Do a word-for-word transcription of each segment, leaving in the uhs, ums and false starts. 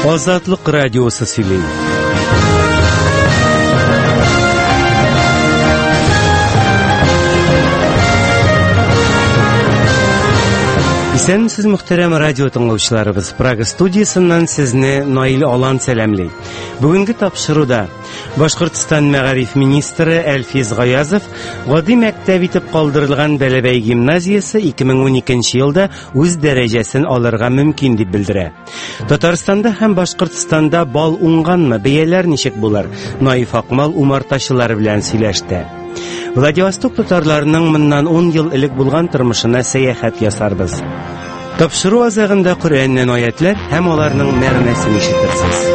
Азатлык радиосы сөйли. Исәнмесез, мөхтәрәм радио тыңлаучыларыбыз. Прага студиясыннан сезне Наил Алан сәламлый. Бүгенге тапшыруда Башкортстан мәгариф министры Әлфис Гаязов гади мәктәп итеп калдырылган Бәләбәй гимназиясе ике мең уникенче елда үз дәрәҗәсен алырга мөмкин дип белдерә. Татарстанда һәм Башкортстанда бал уңганмы, бәяләр ничек булыр? Наиф Акмал умартачылары белән сөйләште. Владивосток татарларының моннан ун ел элек булган тормышына сәяхәт ясарбыз. Тапшыру азагында Коръәннән аятлар һәм аларның мәгънәсен ишетерсез.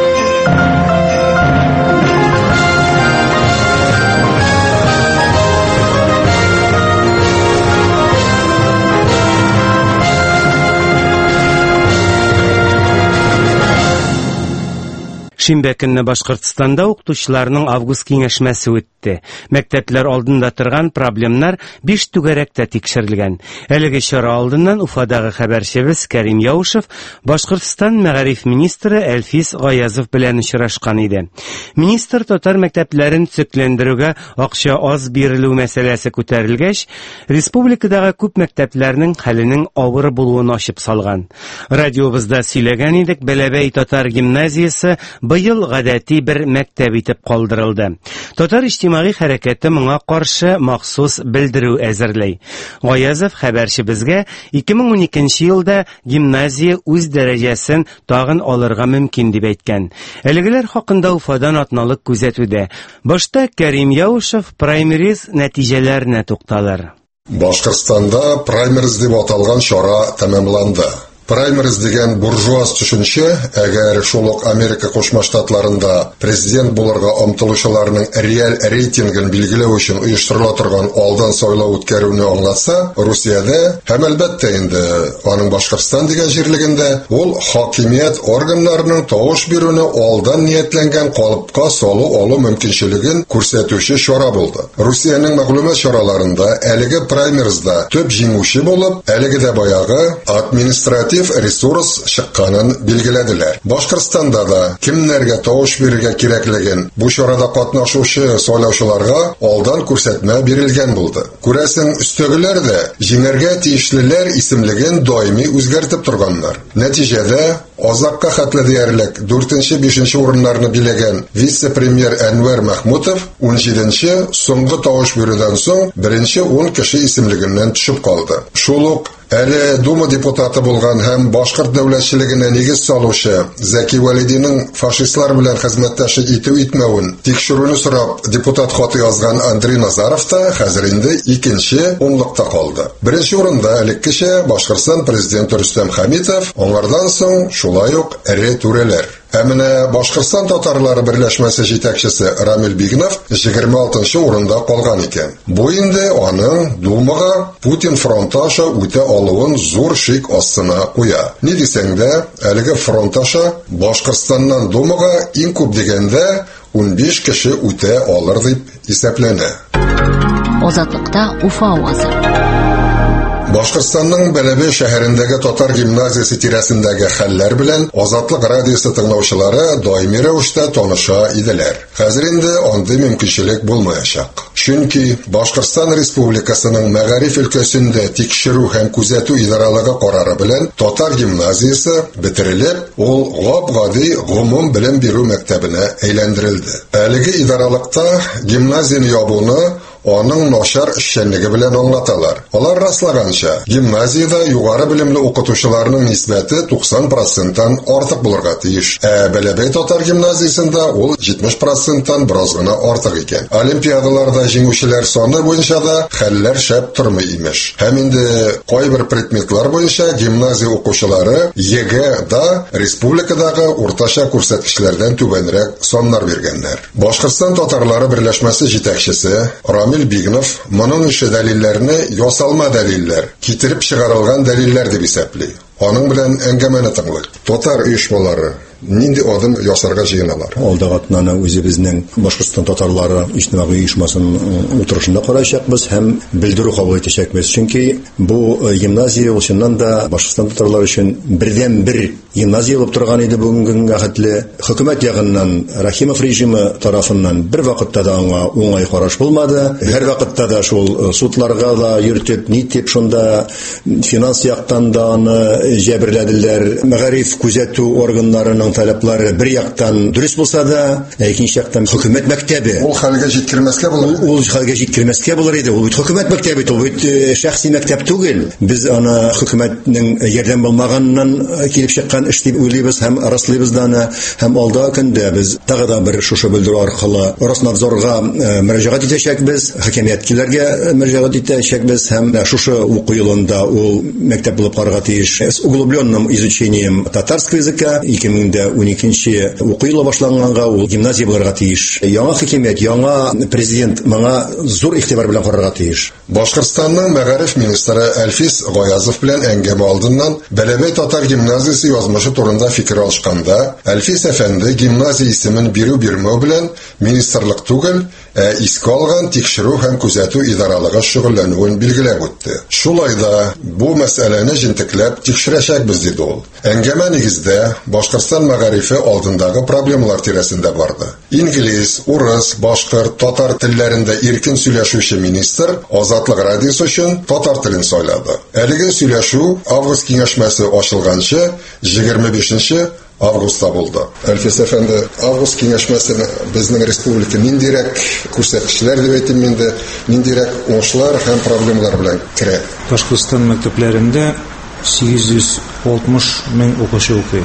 Шимбә көнне Башкортстанда укытучыларның август киңәшмәсе үтте. Мәктәпләр алдында торган проблемнар биш түгәрәктә тикшерелгән. Әлеге чара алдыннан Уфадагы хәбәрчебез Кәрим Яушев Башкортстан мәгариф министры Әлфис Гаязов белән очрашкан иде. Министр татар мәктәпләрен төзекләндерүгә акча аз бирелү мәсьәләсе күтәрелгәч, республикадагы күп мәктәпләрнең хәленең авыр булуын ачып салган. Радиобызда сөйләгән идек, Бәләбәй татар гимназиясе быел гадәти бер мәктәп итеп калдырылды. Татар иҗтимагый хәрәкәте моңа каршы махсус белдерү әзерләй. Гаязов хәбәрчебезгә ике мең уникенче елда гимназия үз дәрәҗәсен тагын алырга мөмкин дип әйткән. Әлегеләр хакында Уфадан атналык күзәтүдә. Башта Кәрим Яушев праймериз нәтиҗәләренә тукталыр. Башкортстанда праймериз дип аталган чара тәмамланды. Праймериз дигән буржуаз төшенчә, әгәр шул ук Америка Кушма Штатларында президент булырга омтылучыларның реаль рейтингын билгеләү өчен оештырыла торган алдан сайлау үткәрүне аңлатса, Русиядә һәм әлбәттә инде аның Башкортстан дигән җирлегендә ул хакимият органнарының тавыш бирүне алдан ниятләнгән калыпка салу алу мөмкинчелеген күрсәтүче чара булды. Русиянең мәгълүмат чараларында әлеге праймеризда төп җиңүче булып, әлеге дә баягы административ ресурс чыкканын билгеләделәр. Башкортстанда да кемнәргә тавыш бирергә кирәклеген бу чарада катнашучы сайлаучыларга алдан күрсәтмә бирелгән булды. Күрәсең, өстәгеләр дә җиңәргә тиешлеләр исемлеген даими үзгәртеп торганнар. Нәтиҗәдә азакка хәтле диярлек дүртенче-бишенче урыннарны биләгән вице-премьер Әнвәр Мәхмүтов ун җиденче соңгы тавыш бирүдән соң беренче ун кеше исемлегеннән төшеп калды. Шул ук әле Дума депутаты булган һәм башкорт дәүләтчелегенә нигез салучы Зәки Вәлидинең фашистлар белән хезмәттәшлек итү итмәвен тикшерүне сорап депутат хаты язган Андрей Назаров та хәзер инде икенче унлыкта калды. Беренче урында элеккечә Башкортстан президенты Рөстәм Хәмитов, аңардан соң шулай ук эре түрәләр. Ә менә Башкортстан татарлары берләшмәсе җитәкчесе Рамил Бигнов егерме алтынчы урында калган икән. Бу инде аның Думага Путин фронташа үтә алуын зур шик астына куя. Ни дисәң дә, әлеге фронташа Башкортстаннан Думага иң күп дигәндә ун биш кеше үтә алыр дип исәпләнә. Азатлыкта Уфа авазы. Башкортстанның Бәләбәй шәһәрендәге татар гимназиясе тирәсендәге хәлләр белән Азатлык радиосы тыңлаучылары даими рәвештә таныша иделәр. Хәзер инде андый мөмкинчелек булмаячак. Чөнки Башкортстан Республикасының мәгариф өлкәсендә тикшерү һәм күзәтү идаралыгы карары белән татар гимназиясе бетерелеп, ул гап-гади гомум белем бирү мәктәбенә әйләндерелде. Әлеге идаралыкта гимназияны ябуны аның начар эшчәнлеге белән аңлаталар. Алар раслаганча, гимназиядә югары белемле укытучыларның нисбәте туксан проценттан артык булырга тиеш. Ә Бәләбәй татар гимназиясендә ул җитмеш проценттан бераз гына артык икән. Олимпиадаларда җиңүчеләр саны буенча да хәлләр шәп тормый имеш. Һәм инде кайбер предметлар буенча гимназия укучылары ЕГЭ да республикадагы уртача күрсәткечләрдән түбәнрәк саннар биргәннәр. Башкортстан татарлары берләшмәсе җитәкчесе Рамил Бигнов моның ише дәлилләрне ясалма дәлилләр, китереп чыгарылган дәлилләр дип исәпли. Аның белән әңгәмәне тыңлыйк. Татар оешмалары нинди адым ясарга җыеналар? Алда атнаны үзебезнең Башкортстан татарлары иҗтимагый оешмасының утырышында караячакбыз һәм белдерү кабул итәчәкбез. Чөнки бу гимназия ул чыннан да Башкортстан татарлары өчен бердән бер гимназия булып торган иде бүгенге хәтле. Хөкүмәт ягыннан, Рахимов режимы тарафыннан бер вакытта да аңа уңай караш булмады. Һәр вакытта да шул судларга да йөртеп, нитеп шунда финанс яктан да аны җәберләделәр. Мәгариф күзәтү органнарының таләпләре бер яктан дөрес булса да, икенче яктан хөкүмәт мәктәбе. Ул хәлгә җиткермәскә булыр. Ул хәлгә җиткермәскә булыр иде. Ул бит хөкүмәт мәктәбе, ул бит шәхси мәктәп түгел. Без аны хөкүмәтнең ярдәм булмаганнан килеп чыккан эш дип уйлыйбыз һәм раслыйбыз да аны. Һәм алда көндә без тагы да бер шушы белдерү аркылы Роснадзорга мөрәҗәгать итәчәкбез, хакимияткәләргә мөрәҗәгать итәчәкбез һәм шушы уку елында ул мәктәп булып карарга тиеш. С углубленным изучением татарского языка ике мең уникенче уку елы башланганга ул гимназия булырга тиеш. Яңа хакимият, яңа президент моңа зур игътибар белән карарга тиеш. Башкортстанның мәгариф министры Әлфис Гаязов белән әңгәмә алдыннан Бәләбәй татар гимназиясе язмышы турында фикер алышканда, Әлфис әфәнде гимназия исемен бирү бирмәү белән министрлык түгел, ә искә алган тикшерү һәм күзәтү идаралыгы шөгыльләнүен билгеләп үтте. Шулай да бу мәсьәләне җентекләп тикшерәчәкбез диде ул. Әңгәмә нигездә Башкортстан мәгарифе алдындагы проблемалар тирәсендә барды. Инглиз, урыс, башкорт, татар телләрендә иркен сөйләшүче министр Азатлык радиосы өчен татар телен сайлады. Әлеге сөйләшү август киңәшмәсе ачылганчы егерме бишенче августта булды. Әлфис әфәнде, август киңәшмәсенә безнең республика ниндирәк күрсәткечләр дип әйтим инде, ниндирәк уңышлар һәм проблемалар белән керә? Башкортстан мәктәпләрендә сигез йөз алтмыш мең укучы укый.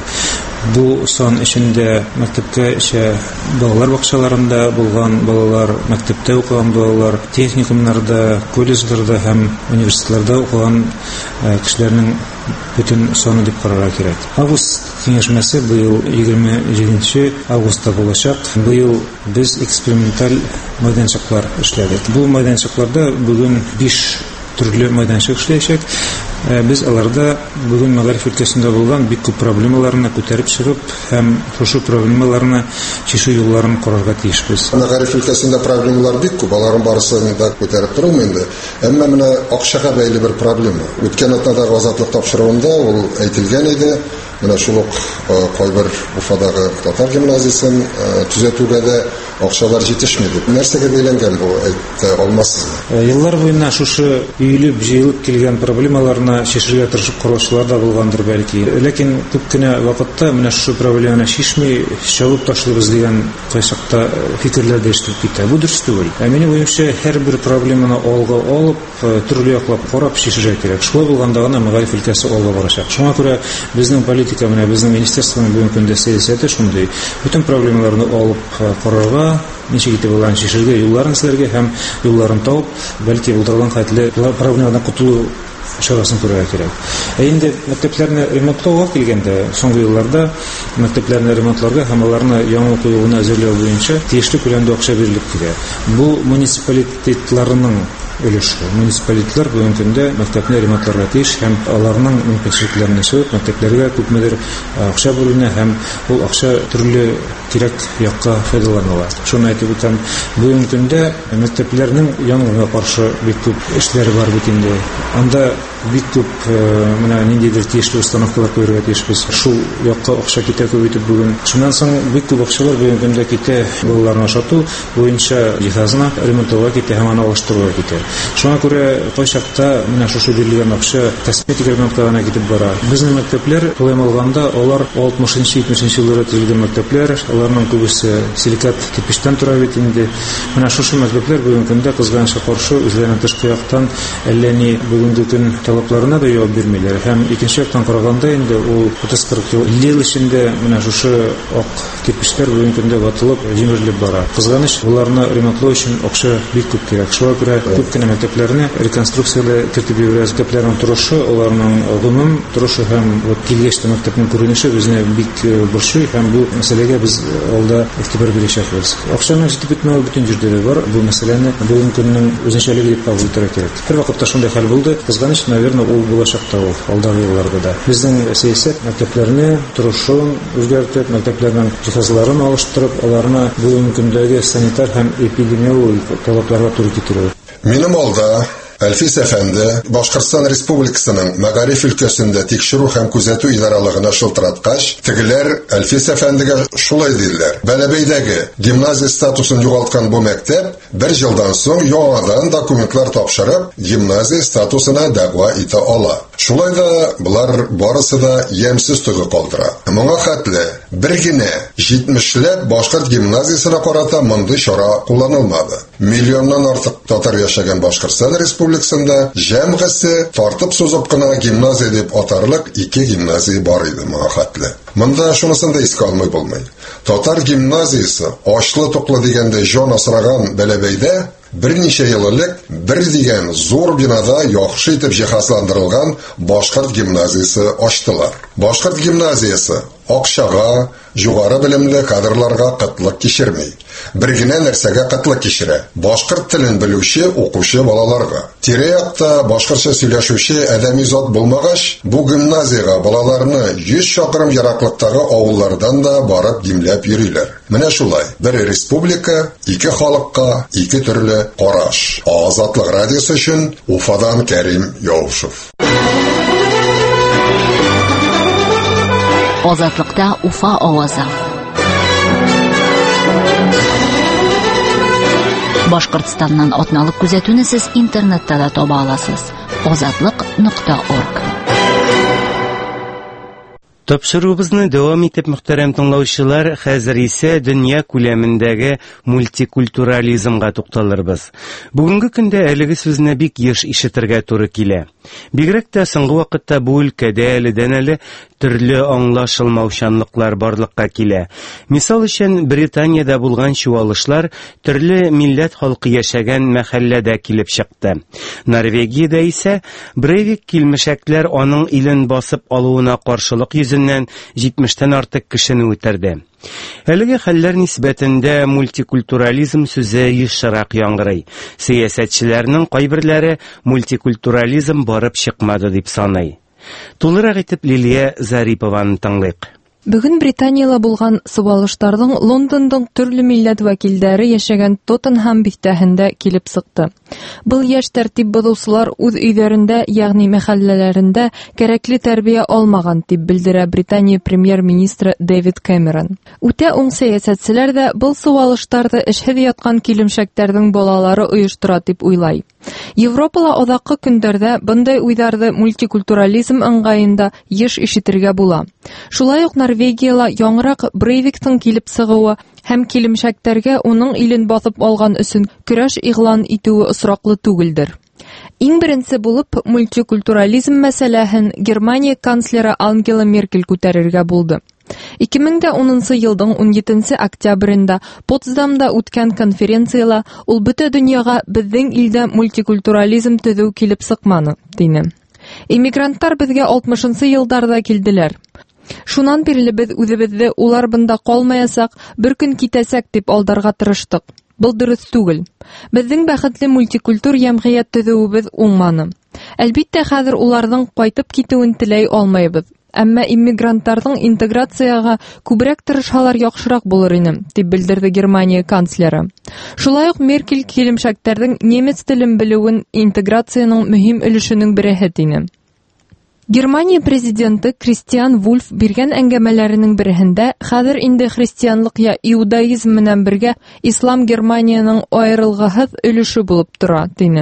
Бу сан эчендә мәктәпкә эчә балалар бакчаларында булган балалар, мәктәптә укыган балалар, техникумнарда, колледжларда һәм университетларда укыган кешеләрнең бөтен саны дип карарга кирәк. Август киңәшмәсе быел егерме җиденче августта булачак. Быел без эксперименталь мәйданчыклар эшләдек. Бу мәйданчыкларда бүген биш төрле мәйданчык эшләячәк. Без аларда бүген мәгариф өлкәсендә булган бик күп проблемаларны күтәреп чыгып һәм шушы проблемаларны чишү юлларын карарга тиешбез. Мәгариф өлкәсендә проблемалар бик күп, аларның барысын да күтәреп торам инде. Әмма менә акчага бәйле бер проблема. Үткән атнадагы азатлык тапшыруында ул әйтелгән иде. Менә шул ук кайбер Уфадагы татар гимназиясын төзәтүгә дә акчалар җитешми дип. Нәрсәгә бәйләнгән бу, әйтә алмассызмы? Еллар буена шушы өйлеп, җыелып килгән проблемаларны чишергә тырышып караучылар да булгандыр бәлки. Ләкин күп кенә вакытта менә шушы проблеманы чишми, чабып ташлыйбыз дигән кайчакта фикерләр дә ишетеп китә. Бу дөрес түгел. Ә минем уемча, һәрбер проблеманы алга алып, төрле яклап карап чишергә кирәк. Шулай булганда гына мәгариф өлкәсе алга барачак. Шуңа күрә безнең политика менә безнең министрлыкның бүген көндә сәясәте шундый. Бүтән проблемаларны алып карарга, ничек итеп аларны чишергә юлларын эзләргә һәм юлларын табып, бәлки булдырган хәтле проблемадан кутылу чарасын күрергә кирәк. Ә инде мәктәпләрне ремонтлауга килгәндә, соңгы елларда мәктәпләрне ремонтларга һәм аларны яңа уку елына әзерләү буенча тиешле күләмдә акча бирелеп килә. Бу муниципалитетларның өлеше. Муниципалитлар бүген көндә мәктәпне ремонтларга тиеш һәм аларның мөмкинлекләрен чыгып мәктәпләргә күпмедер акча бүленә һәм ул акча төрле кирәк якка файдаланыла. Шуны әйтеп үтәм, бүген көндә мәктәпләрнең янгынга каршы бик күп эшләре бар бит инде. Анда бик күп менә ниндидер тиешле установкалар куярга тиешбез. Шул якка акча китә күп итеп бүген. Шуннан соң бик күп акчалар бүген көндә китә балаларны ашату буенча җиһазны ремонтлауга китә һәм аны алыштыруга китә. Шуңа күрә кайчакта менә шушы бирелгән акча косметик ремонтка китеп бара. Безнең мәктәпләр тулайм алганда алар алтмышынчы җитмешенче елларда төзелгән мәктәпләр, аларның күбесе силикат кирпичтән тора бит инде. Менә шушы мәктәпләр бүген көндә кызганычка каршы үзләренең тышкы яктан әллә ни бүгенге көн талапларына да җавап бирмиләр. Һәм икенче яктан караганда инде ул утыз-кырык ел эчендә менә шушы ак кирпичләр бүген көндә ватылып, җимерелеп бара. Кызганыч, буларны ремонтлау өчен акча бик күп кирәк. Шуңа күрә күп кенә мәктәпләрне реконструкцияле кертеп җибәрәбез. Мәктәпләрнең торышы, аларның гомум торышы һәм вот килгәч тә мәктәпнең күренеше безне бик борчый һәм бу мәсьәләгә без алда игътибар бирәчәкбез. Акчаның җитеп бетмәүе бөтен җирдә бар. Бу мәсьәләне бүген көннең үзенчәлеге дип кабул итәргә кирәк. Бер вакытта шундый хәл булды. Кызганыч, наверное, ул булачакта ул алдагы елларда да. Безнең сәясәт мәктәпләрне торышын үзгәртеп, мәктәпләрнең җиһазларын алыштырып, аларны бүген көндәге санитар һәм эпидемиологик талапларга туры китерү. Минем алда Әлфис әфәнде Башкортстан Республикасының Мәгариф өлкәсендә тикшерү һәм күзәтү идаралыгына шылтыраткач, тегеләр Әлфис әфәндегә шулай диләр. Бәләбәйдәге гимназия статусын югалткан бу мәктәп бер елдан соң яңадан документлар тапшырып, гимназия статусына дәгъва итә ала. Шулай да булар барысы да ямьсез тугы калдыра. Моңа хәтле бер генә җитмешләп Башкорт гимназиясына карата мондый чара кулланылмады. Миллионнан артык татар яшәгән Башкортстан Республикасында җәмгысе тартып сузып кына гимназия дип атарлык ике гимназия бар иде моңа хәтле. Монда шунысын да искә алмый булмый. Татар гимназиясе ачлы-туклы дигәндә җан асраган Бәләбәйдә берничә ел элек бер дигән зур бинада яхшы итеп җиһазландырылган Башкорт гимназиясе ачтылар. Башкорт гимназиясе акчага, югары белемле кадрларга кытлык кичерми. Бер генә нәрсәгә кытлык кичерә: башкорт телен белүче укучы балаларга. Тирә-якта башкортча сөйләшүче адәми зат булмагач, бу гимназиягә балаларны йөз чакрым ераклыктагы авыллардан да барып димләп йөриләр. Менә шулай. Бер республика, ике халыкка, ике төрле караш. Азатлык радиосы өчен Уфадан Кәрим Яушев. Азатлыкта Уфа авазы. Башкортстаннан атналык күзәтүне сез интернетта да таба аласыз. азатлык нокта орг. Тапшыруыбызны дәвам итеп, мөхтәрәм тыңлаучылар, хәзер исә дөнья күләмендәге мультикультурализмга тукталырбыз. Бүгенге көндә әлеге сүзне бик еш ишетергә туры килә. Бигрәк тә соңгы вакытта бу өлкәдә әледән-әле төрле аңлашылмаучанлыклар барлыкка килә. Мисал өчен, Британиядә булган чуалышлар төрле милләт халкы яшәгән мәхәлләдә килеп чыкты. Норвегиядә исә Брейвик килмешәкләр аның илен басып алуына каршылык йөзеннән җитмештән артык кешене үтерде. Әлеге хәлләр нисбәтендә мультикультурализм сүзе ешрак яңгырый. Сәясәтчеләрнең кайберләре мультикультурализм барып чыкмады дип саный. Тулырак итеп Лилия Зарипованы тыңлыйк. Бүген Британияла булган субалыштарның Лондондың төрле милләт вәкилләре яшәгән Тоттенхам бистәһендә килеп сыкты. Был яшь тәртип бозучылар үз өйләрендә, ягъни мәхәлләләрендә кирәкле тәрбия алмаган дип белдерә Британия премьер-министры Дэвид Кэмерон. Үтә уң сәясәтчеләр дә был субалыштарда эшһез яткан килемшәкләрнең балалары оештыра дип уйлай. Европала адакы көндәрдә бындай уйларны мультикультурализм ыңгаенда еш ишетергә була. Шулай ук Норвегияла яңрак Брейвиктың килеп сыгуы һәм килемшәктәргә уның илен басып алган өчен көрәш игълан итүе осраклы түгелдер. Иң беренче булып мультикультурализм мәсьәләһен Германия канцлеры Ангела Меркель күтәрергә булды. ике мең унынчы елның унҗиденче октябрендә Потсдамда үткән конференцияла ул бөтә дөньяга безнең илдә мультикультурализм төзү килеп сыкманы, дине. Иммигранттар безгә алтмышынчы елларда килделәр. Шуннан бирле без үзебезне улар бында калмаячак, бер көн китәсәк дип алдарга тырыштык. Был дөрес түгел. Безнең бәхетле мультикультур җәмгыять төзүебез уңманы. Әлбиттә, хәзер уларның кайтып китүен теләй алмыйбыз. Әмма иммигрантларның интеграцияга күбрәк тырышалар яхшырак булыр иде, дип белдерде Германия канцлеры. Шулай ук Меркель килемшәкләрнең немец телен белүен интеграцияның мөһим өлешенең бере дине. Германия президенты Кристиан Вульф биргән әңгәмәләренең берендә хәзер инде христианлык я иудаизм менән бергә ислам Германияның аерылгысыз өлеше булып тора, дине.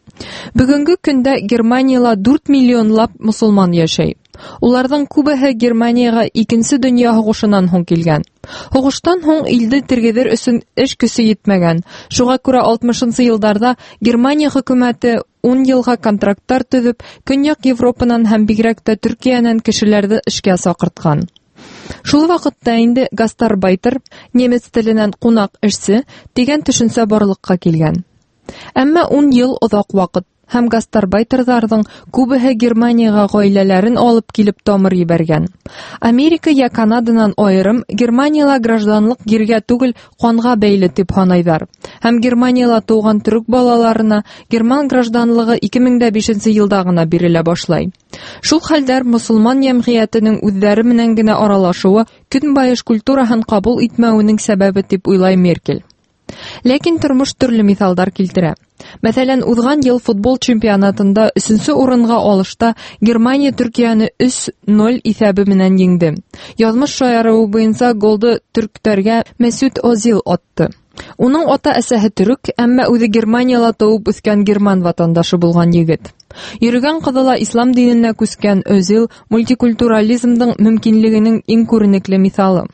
Бүгенге көндә Германияла дүрт миллионлап мусулман яшәй. Уларның күбеһе Германияга икенче дөнья һугышыннан һуң килгән. Һугыштан һуң илде тергедер өчен эш көсе йетмәгән. Шуңа күрә алтмышынчы елларда Германия хөкүмәте ун елга контракттар төзеп, Көньяк Европадан һәм бигрәк тә Төркиянән кешеләрне эшкә сакырткан. Шул вакытта инде гастарбайтер, немец теленнән кунак эшче дигән төшенсә барлыкка килгән. Әмма ун ел озак вакыт һәм гастарбайтерларның күбеһе Германияга гаиләләрен алып килеп тамыр ибәргән. Америка я Канададан аерым Германияла гражданлык гиргә түгел, канга бәйле дип саныйлар. Һәм Германияла туган түрек балаларына герман гражданлыгы ике мең бишенче елда гына бирелә башлай. Шул хәлдәр мусулман җәмгыятенең үзләре менән генә аралашуы көнбаеш культураһын кабул итмәүенең сәбәбе дип уйлай Меркель. Ләкин тормыш төрле мисалдар килтерә. Мәсәлән, узган ел футбол чемпионатында өченче урынга алышта Германия Төркияне өч ноль исәбе белән җиңде. Язмыш шаярыу буенча голды төркләргә Месут Озил атты. Уның ата-әсәһе төрек, әмма үзе Германияда туып үскән герман ватандашы булган егет. Йөргән кадала ислам диненә күскән Озил мультикультурализмның мөмкинлегенең иң күренекле мисалы.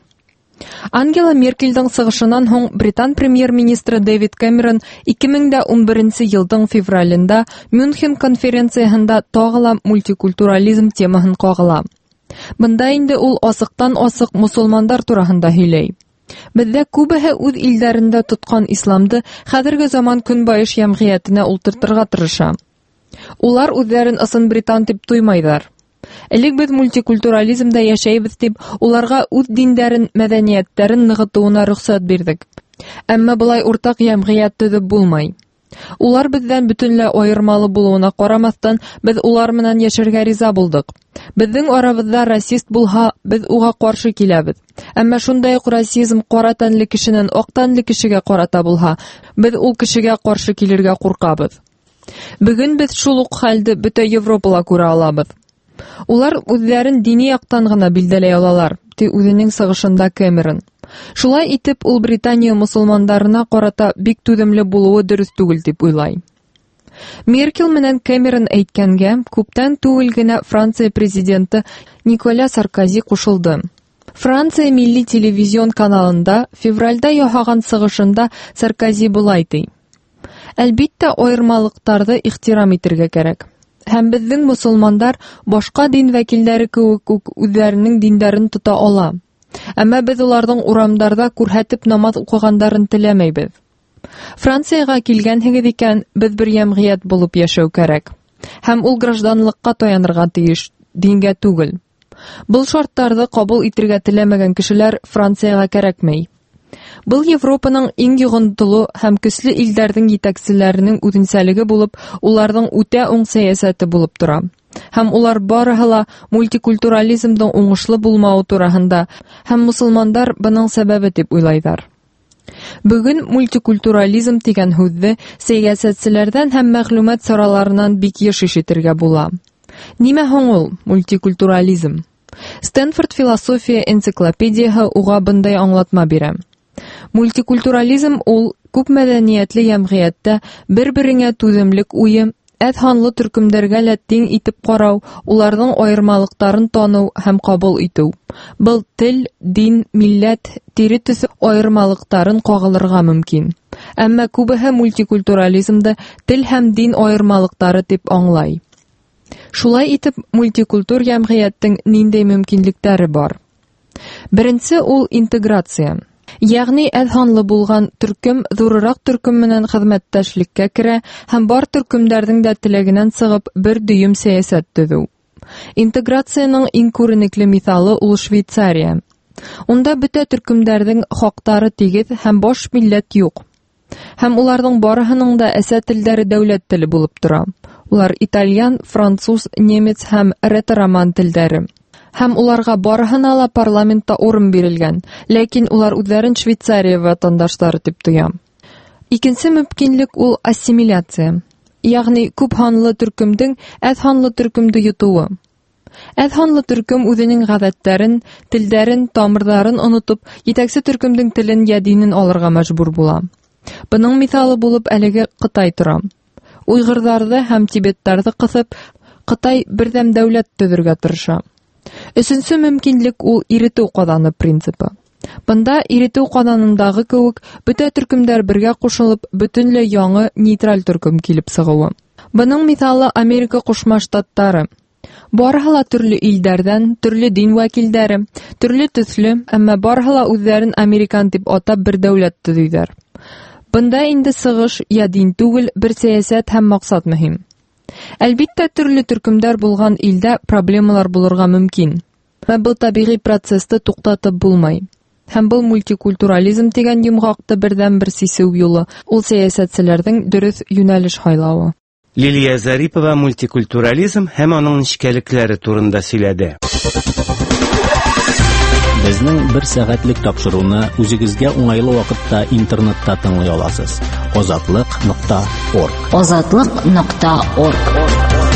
Ангела Меркельдең сыгышыннан һоң Британ премьер-министры Дэвид Кэмерон ике мең унберенче елның февралендә Мюнхен конференциясендә тагыла мультикультурализм темасын кагыла. Бында инде ул асыктан-асык мусулманнар турында һөйләй. Бездә күбеһе үз илдәрендә тоткан исламды хәзерге заман көнбаеш җәмгыятенә ултыртырга тырыша. Улар үзләрен ысын британ дип туймайдар. Элек без мультикультурализмда яшәйбез дип, уларга үз диндәрен, мәдәниятләрен ныгытуына рөхсәт бирдек. Әмма булай уртак җәмгыять төзеп булмай. Улар бездән бөтенләй аермалы булуына карамастан, без улар менән яшәргә риза булдык. Безнең арабызда расист булһа, без уга каршы киләбез. Әмма шундай ук расизм кара тәнле кешенең ак тәнле кешегә карата булһа, без ул кешегә каршы килергә куркабыз. Бүген без шул ук хәлне бөтә Европада күрә алабыз. Улар үзләрен дини яктан гына билдәләй алалар, ди үзенең сыгышында Кэмерон. Шулай итеп, ул Британия мусулманнарына карата бик түземле булуы дөрес түгел дип уйлай. Меркель менән Кэмерон әйткәнгә, күптән түгел генә Франция президенты Николя Саркози кушылды. Франция милли телевизион каналында февральдә яһаган сыгышында Саркози булай ди: "Әлбиттә, аермалыктарны ихтирам итәргә кирәк. Һәм безнең мусулманнар башка дин вәкилләре кебек үк үзләренең диндәрен тота ала. Әмма без уларның урамнарда күрһәтеп намаз укыгандарын теләмәйбез. Франциягә килгәнһегез икән, без бер җәмгыять булып яшәү кирәк. Һәм ул гражданлыкка таянырга тиеш, дингә түгел. Бу шартларны кабул итәргә теләмәгән кешеләр Франциягә кирәкмәй. Бұл Европаның иң йогынтылы һәм көчле илләрнең җитәкчеләренең үзенчәлеге булып, уларның үтә уң сәясәте булып тора. Һәм улар барыһы ла мультикультурализмның уңышлы булмауы турында, һәм мусулмандар буның сәбәбе дип уйлайлар. Бүген мультикультурализм дигән сүзне сәясәтчеләрдән һәм мәгълүмат сараларынан бик еш ишетергә була. Нимә һуң ул мультикультурализм? Стэнфорд философия энциклопедияһы уга бындай аңлатма бирә. Мультикультурализм ул күп мәдәниятле җәмгыятьтә бер-береңә түземлек уе, әт ханлы төркемнәргә лә тиң итеп карау, уларның аермалыктарын тану һәм кабул итү. Был тел, дин, милләт, тире төсе аермалыктарын кагылырга мөмкин. Әмма күбеһе мультикультурализмда тел һәм дин аермалыктары дип аңлай. Шулай итеп, мультикультур җәмгыятьнең ниндәй мөмкинлекләре бар? Беренче ул интеграция. Ягъни әдханлы булган төркем зурырак төркем менән хезмәттәшлеккә керә һәм бар төркемнәрнең дә теләгеннән сыгып бер дөйм сәясәт төзү. Интеграцияның иң күренекле мисалы ул Швейцария. Унда бөтә төркемнәрнең хактары тигез һәм баш милләт юк. Һәм уларның барыһының да әсә телләре дәүләт теле булып тора. Улар итальян, француз, немец һәм ретро-роман телләре. Һәм уларга барыһына ла парламентта урын бирелгән, ләкин улар үзләрен Швейцария ватандашлары дип тоя. Икенче мөмкинлек ул ассимиляция. Ягъни күп ханлы төркемдең әз ханлы төркемде йотуы. Әз ханлы төркем үзенең гадәтләрен, телләрен, тамырларын онытып, җитәкче төркемдең телен я динен алырга мәҗбүр була. Буның мисалы булып әлеге Кытай тора. Уйгырларны һәм тибеттарны кысып, Кытай бердәм дәүләт төзергә тырыша. Өченче мөмкинлек ул иретү каданы принципы. Бында иретү каданындагы кебек бөтә төркемнәр бергә кушылып, бөтенләй яңа нейтраль төркем килеп сыгуы. Буның мисалы Америка Кушма Штаттары. Барыһы ла төрле илдәрдән, төрле дин вәкилләре, төрле төсле, әмма барыһы ла үзләрен американ дип атап бер дәүләт төзиләр. Бында инде сыгыш я дин түгел, бер сәясәт һәм максат мөһим. Әлбиттә, төрле төркемнәр булган илдә проблемалар булырга мөмкин. Һәм бу табигый процессты туктатып булмай. Һәм бу мультикультурализм дигән йомгакты бердән бер сисеү юлы, ул сәясәтчеләрнең дөрес юнәлеш хайлавы. Лилия Зарипова мультикультурализм һәм аның нечкәлекләре турында сөйләде. Безнең бер сәгатьлек тапшыруны үзегезгә уңайлы вакытта интернетта тыңлый аласыз. озатлык нокта орг. озатлык нокта орг.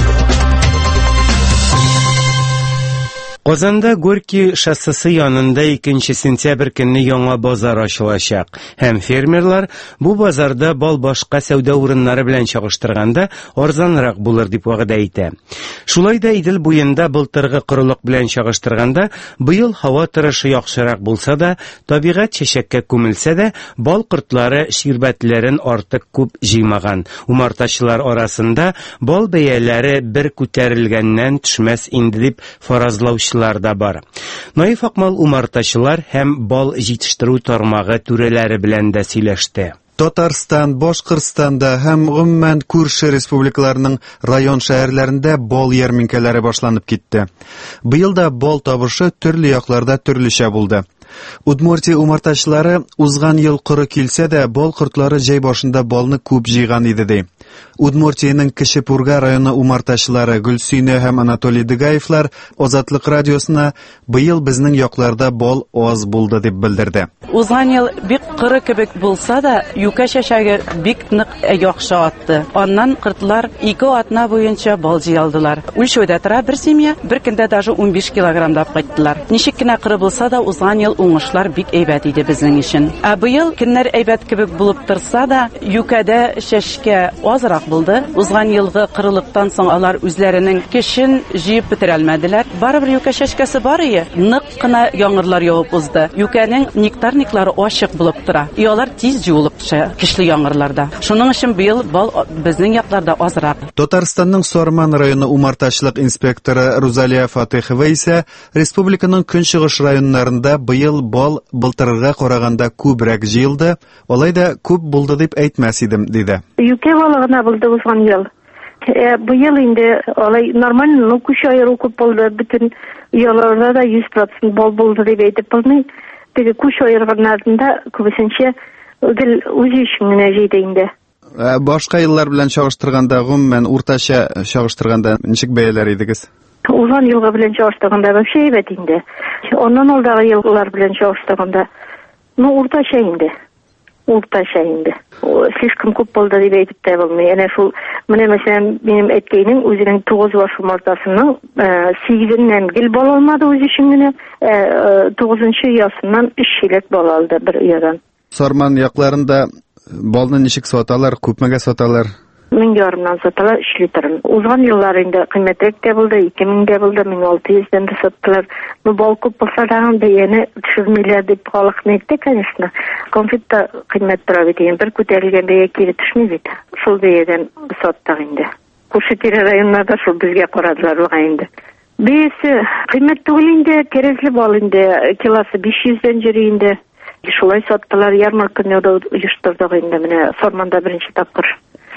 Казанда Горький шоссесы янында икенче сентябрь көнне яңа базар ачылачак. Һәм фермерлар бу базарда бал башка сәүдә урыннары белән чагыштырганда арзанрак булыр дип вәгъдә итә. Шулай да Идел буенда былтыргы корылык белән чагыштырганда быел һава торышы яхшырак булса да, табигать чәчәккә күмелсә дә, бал кортлары ширбәтләрен артык күп җыймаган. Умартачылар арасында бал бәяләре бер күтәрелгәннән төшмәс инде дип фаразлаучы да бар. Наиф Акмал умартачылар һәм бал җитештерү тармагы түрәләре белән дә сөйләште. Татарстан, Башкортстанда һәм гомумән күрше республикаларның район шәһәрләрендә бал ярминкәләре башланып китте. Быел да бал табышы төрле якларда төрлечә булды. Удмуртия умартачылары узган ел коры килсә дә, бал кортлары җәй башында балны күп җыйган иде ди. Удмуртиянең Кече Пурга районы умартачылары Гөлсинә һәм Анатолий Дыгаевлар Озатлык радиосына быел безнең якларда бал аз булды дип белдерде. Узган ел бик коры кебек булса да, юка чәчәге бик нык яхшы атты. Аннан кортлар ике атна буенча бал җыялдылар. Үлчәүдә тора бер семья, бер көндә даже унбиш килограммлап кайттылар. Ничек кенә коры булса да, узган ел уңышлар бик әйбәт иде безнең өчен. Ә быел көннәр әйбәт кебек булып торса да, юкәдә чәчкә азрак булды. Узган елгы кырылыктан соң алар үзләренең кешен җыеп бетерә алмадылар. Барыбер юка чәчкәсе бар иде. Нык кына яңгырлар явып узды. Юкәнең нектарниклары ачык булып тора. И алар тиз җуылып төшә көчле яңгырларда. Шуның өчен быел бал безнең якларда азрак. Татарстанның Сарман районы умартачылык инспекторы Рузалия Фатихова исә республиканың көнчыгыш районнарында быел бал былтырга караганда күбрәк җыелды. Алай да күп булды дип әйтмәс идем, диде. Юке балыгына булды узган ел. Быел инде алай нормально, ну күч айыру күп булды, бүтән ялларда да йөз процент бал булды дип әйтеп булмый. Теге күч айырганнарында күбесенчә гел үзе өчен генә җыйды инде. Башка еллар белән чагыштырганда, гомумән уртача чагыштырганда ничек бәяләр идегез? Узган елга белән чагыштырганда вообще әйбәт инде. Оннан алдагы еллар белән чагыштырганда, ну уртача инде. Уртача инде. Слишком күп булды дип әйтеп тә булмый. Әнә шул, менә мәсәлән, минем әткәйнең үзенең тугыз баш умартасының сигезеннән гел бал алмады үзе өчен генә, тугызынчы ясыннан өч чиләк бал алды бер ядан. Сарман якларында балны ничек саталар, күпмәгә саталар? Мең ярымнан саталар, өч литрын. Узган еллар инде кыйммәтрәк тә булды, ике мең дә булды, мең алты йөздән дә саттылар. Ну бал күп булса да бәяне төшермиләр дип халыкны әйтте, конечно. Конфетта кыйммәт тора бит, бер күтәрелгән бәя кире төшмәй бит. Шул бәядән саттык инде. Күрше-тирә районнарда шул безгә карадылар буга инде. Бәясе кыйммәт түгел инде, керезле бал инде, килосы биш йөздән җире инде. Шулай саттылар, ярмарканы да оештырдык инде, менә Сарманда беренче тапкыр.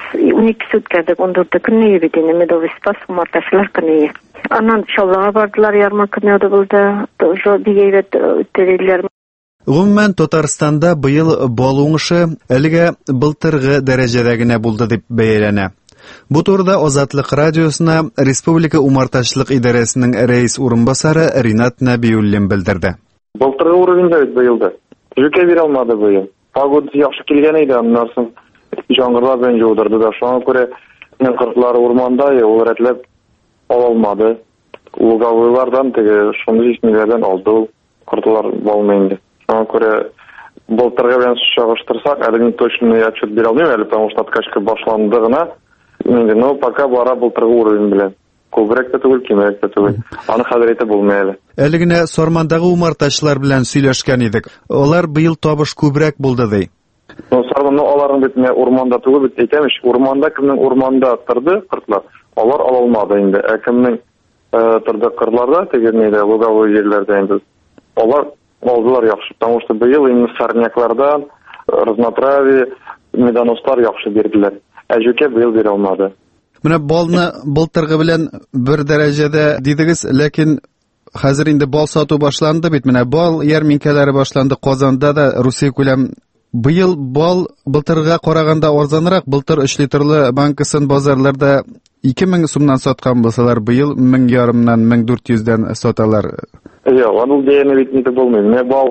унике үткәрдек, он дүрте көнне бит инде, медовый спас умартачылар көне. Аннан Чаллыга бардылар, ярмарканы да булды, тоже бик әйбәт үткәрделәр. Гомумән Татарстанда быел бал уңышы әлегә былтыргы дәрәҗәдә генә булды дип бәяләнә. Бу турыда Озатлык радиосына Республика умартачылык идарәсенең рәис урынбасары Ринат Нәбиуллин белдерде. Былтыргы уровеньда быелда. Жүкә бирә алмады быел. Погода яхшы килгән иде, аннан соң яңгырлар белән жаудырды да, шуңа күрә мен кортлары урманда, ул рәтләп ала алмады. Луговыйлардан теге шундый җитмәгән алды ул кортлар балмый. Шуңа күрә былтыргы белән чагыштырсак, әле точно отчет бирә алмыйм әле, потому что откачка башланды гына. Инде, но пока бара былтыргы уровень белән. Күбрәк тә түгел, кимрәк тә түгел. Аны хәзер әйтеп булмый әле. Әле генә Сармандагы умартачылар белән сөйләшкән идек. Алар быел табыш күбрәк булды ди. Ну, Сарманда аларның бит менә урманда түгел бит әйтәмеш. Урманда кемнең урманда торды кортлар, алар ала алмады инде. Ә кемнең торды кырларда, теге нидә, луговой җирләрдә инде. Алар алдылар яхшы, потому что быел инде сорняклардан, разнотравье, медоностар яхшы бирделәр. Ә жүкә быел бирә алмады. Менә балны былтыргы белән бер дәрәҗәдә дидегез, ләкин хәзер инде бал сату башланды бит. Менә бал ярминкәләре башланды Казанда да, Русия күләм. Быел бал былтырга караганда арзанрак. Былтыр өч литрлы банкасын базарларда ике мең сумнан саткан булсалар, быел мең ярымнан мең дүрт йөздән саталар. Yok, anıl değerine bitmeydi bulmayın. Ne bal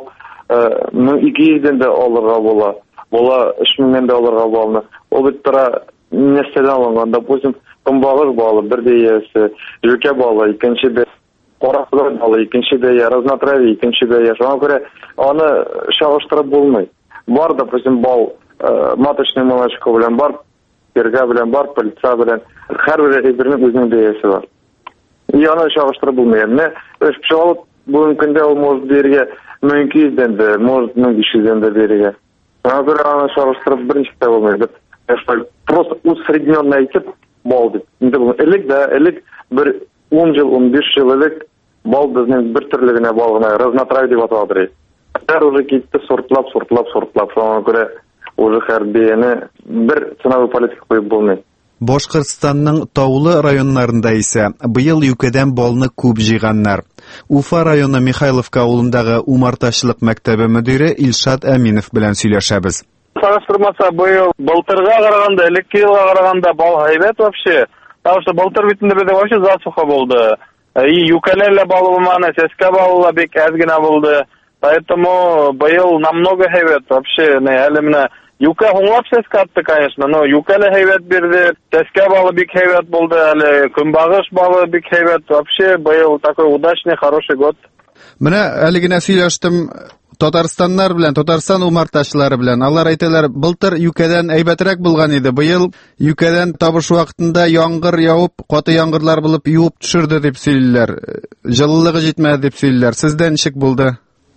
iki yüzden de alırga bola. Bola üç minden de alırga bolna. O bittara neseden alıngan. Допустим, kumbağır balı bir deyesi, yüke balı, ikinci de Qoraklar balı, ikinci de ya, raznotravие, ikinci de ya. Şuna göre onu şağıştırıp bulmayın. Var, допустим, bal matочный молочко bilen бар, perga bilen бар, pılça bilen. Her birinin özünün deyesi var. И onu şağıştırıp bulmayın. Ne? Öşpşalıp bu mümkünde o может berge mümkün yüzden de, может mümkün yüzden de berge. Ona göre onu şağıştırıp birinci de bulmayın. Просто усредненно айтып baldı. Элек de, элек bir on yıl, on beş yıl элек bal bizning bir türlüğüne balgına, raznotravие деп аталады. Her уже gitti sortlap, sortlap, sortlap. Ona göre уже her beyni bir sınavı politika koyup bulmayın. Башкортстанның таулы районнарында исә быел юкәдән балны күп җыйганнар. Уфа районы Михайловка авылындагы Умартачлык мәктәбе мөдире Илшат Әминов белән сөйләшәбез. Салыштырмаса, быел былтырга караганда, элекке елга караганда бал һәйбәт вообще. Потому что былтыр битендә бездә вообще засуха булды. И юкәләлә бал булманы, сәскә балы бик әз генә булды. Поэтому быел намного һәйбәт вообще. Әле менә юкә һуңлап сәскә атты, конечно, но юкәлә һәйбәт бирде. Сәскә балы бик һәйбәт булды, әле көнбагыш балы бик һәйбәт. Вообще быел такой удачный, хороший год. Менә әле генә сөйләштем Татарстаннар белән, Татарстан умартачлары белән. Алар әйтәләр, былтыр юкәдән әйбәтрәк булган иде. Быел юкәдән табыш вакытында яңгыр явып, каты яңгырлар булып юып төшерде дип сөйлиләр. Җылылыгы җитмәде дип сөйлиләр. Сездә ничек булды?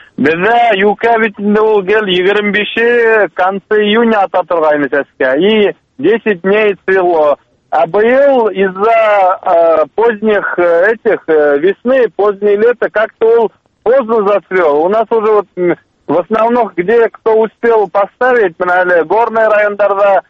Бездә юкә битендә ул гел егерме беше концы июня ата торган сәскә. И десять дней цвело. А быел из-за поздних этих весны, позднее лето, как-то он поздно зацвел. У нас уже вот в основном, где кто успел поставить, на горные райондарда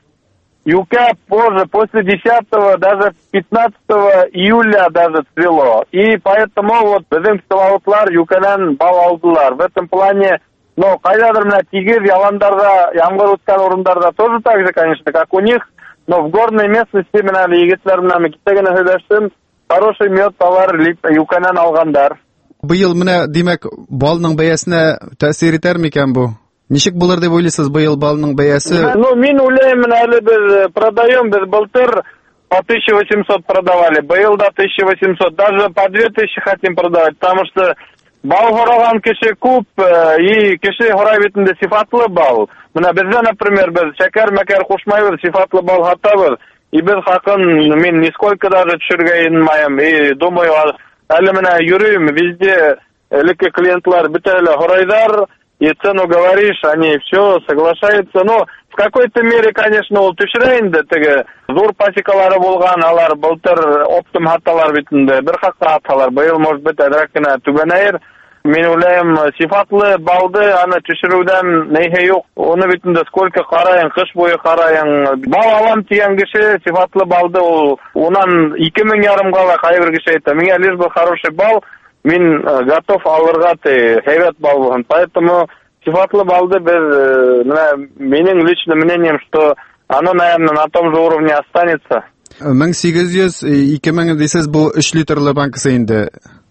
юка позже, после десятого, даже пятнадцатого июля даже цвело. И поэтому вот bizim sıvalıklar юкадан бал алдылар. В этом плане, но кайдадыр мына тигез яландарда, ямгыр өткөн орундарда тоже так же, конечно, как у них, но в горной местности мына егетлер менен китегене сөйлөштүм, хороший мед алар юкадан алгандар. Быел менә, димәк, балның бәясенә тәэсир итәр микән бу? Ничек булыр дип уйлыйсыз быел балның бәясе? Ну, мин уйлыйм, әле без продаем, без былтыр по тысяча восемьсот продавали, быел да тысяча восемьсот, даже по две тысячи хотим продавать, потому что бал хораган кеше күп, и кеше хорай битендә сифатлы бал. Менә бездә, например, без шәкәр-мәкәр кушмайбыз, сифатлы бал хатабыз, и без хакын мин нисколько даже төшергә инмәйм, и думаю, әле менә йөрим, везде элекке клиентлар бетәле хорайдар, и цену говоришь, они все соглашаются. Но в какой-то мере, конечно, ул төшерә инде, теге зур пасекалары булган, алар былтыр оптым хаталар битендә, бер хакка аталар, быел может быть әдрәк кенә түбәнәер. Мин уйлыйм, сифатлы балды аны төшерүдән нәйһе юк. Оны битендә сколько карайын, кыш буе карайын. Бал алам дигән кеше сифатлы балды ул унан ике мең ярымга ла кайбер кеше әйтә. Миңа лишь бы хороший бал, мин готов алырга те, һәйбәт бал булган. Поэтому сифатлы балды без, менің личным мнением, что оно, наверное, на том же уровне останется. мең сигез йөз ике мең дисез, бу өч литрлы банкасы инде.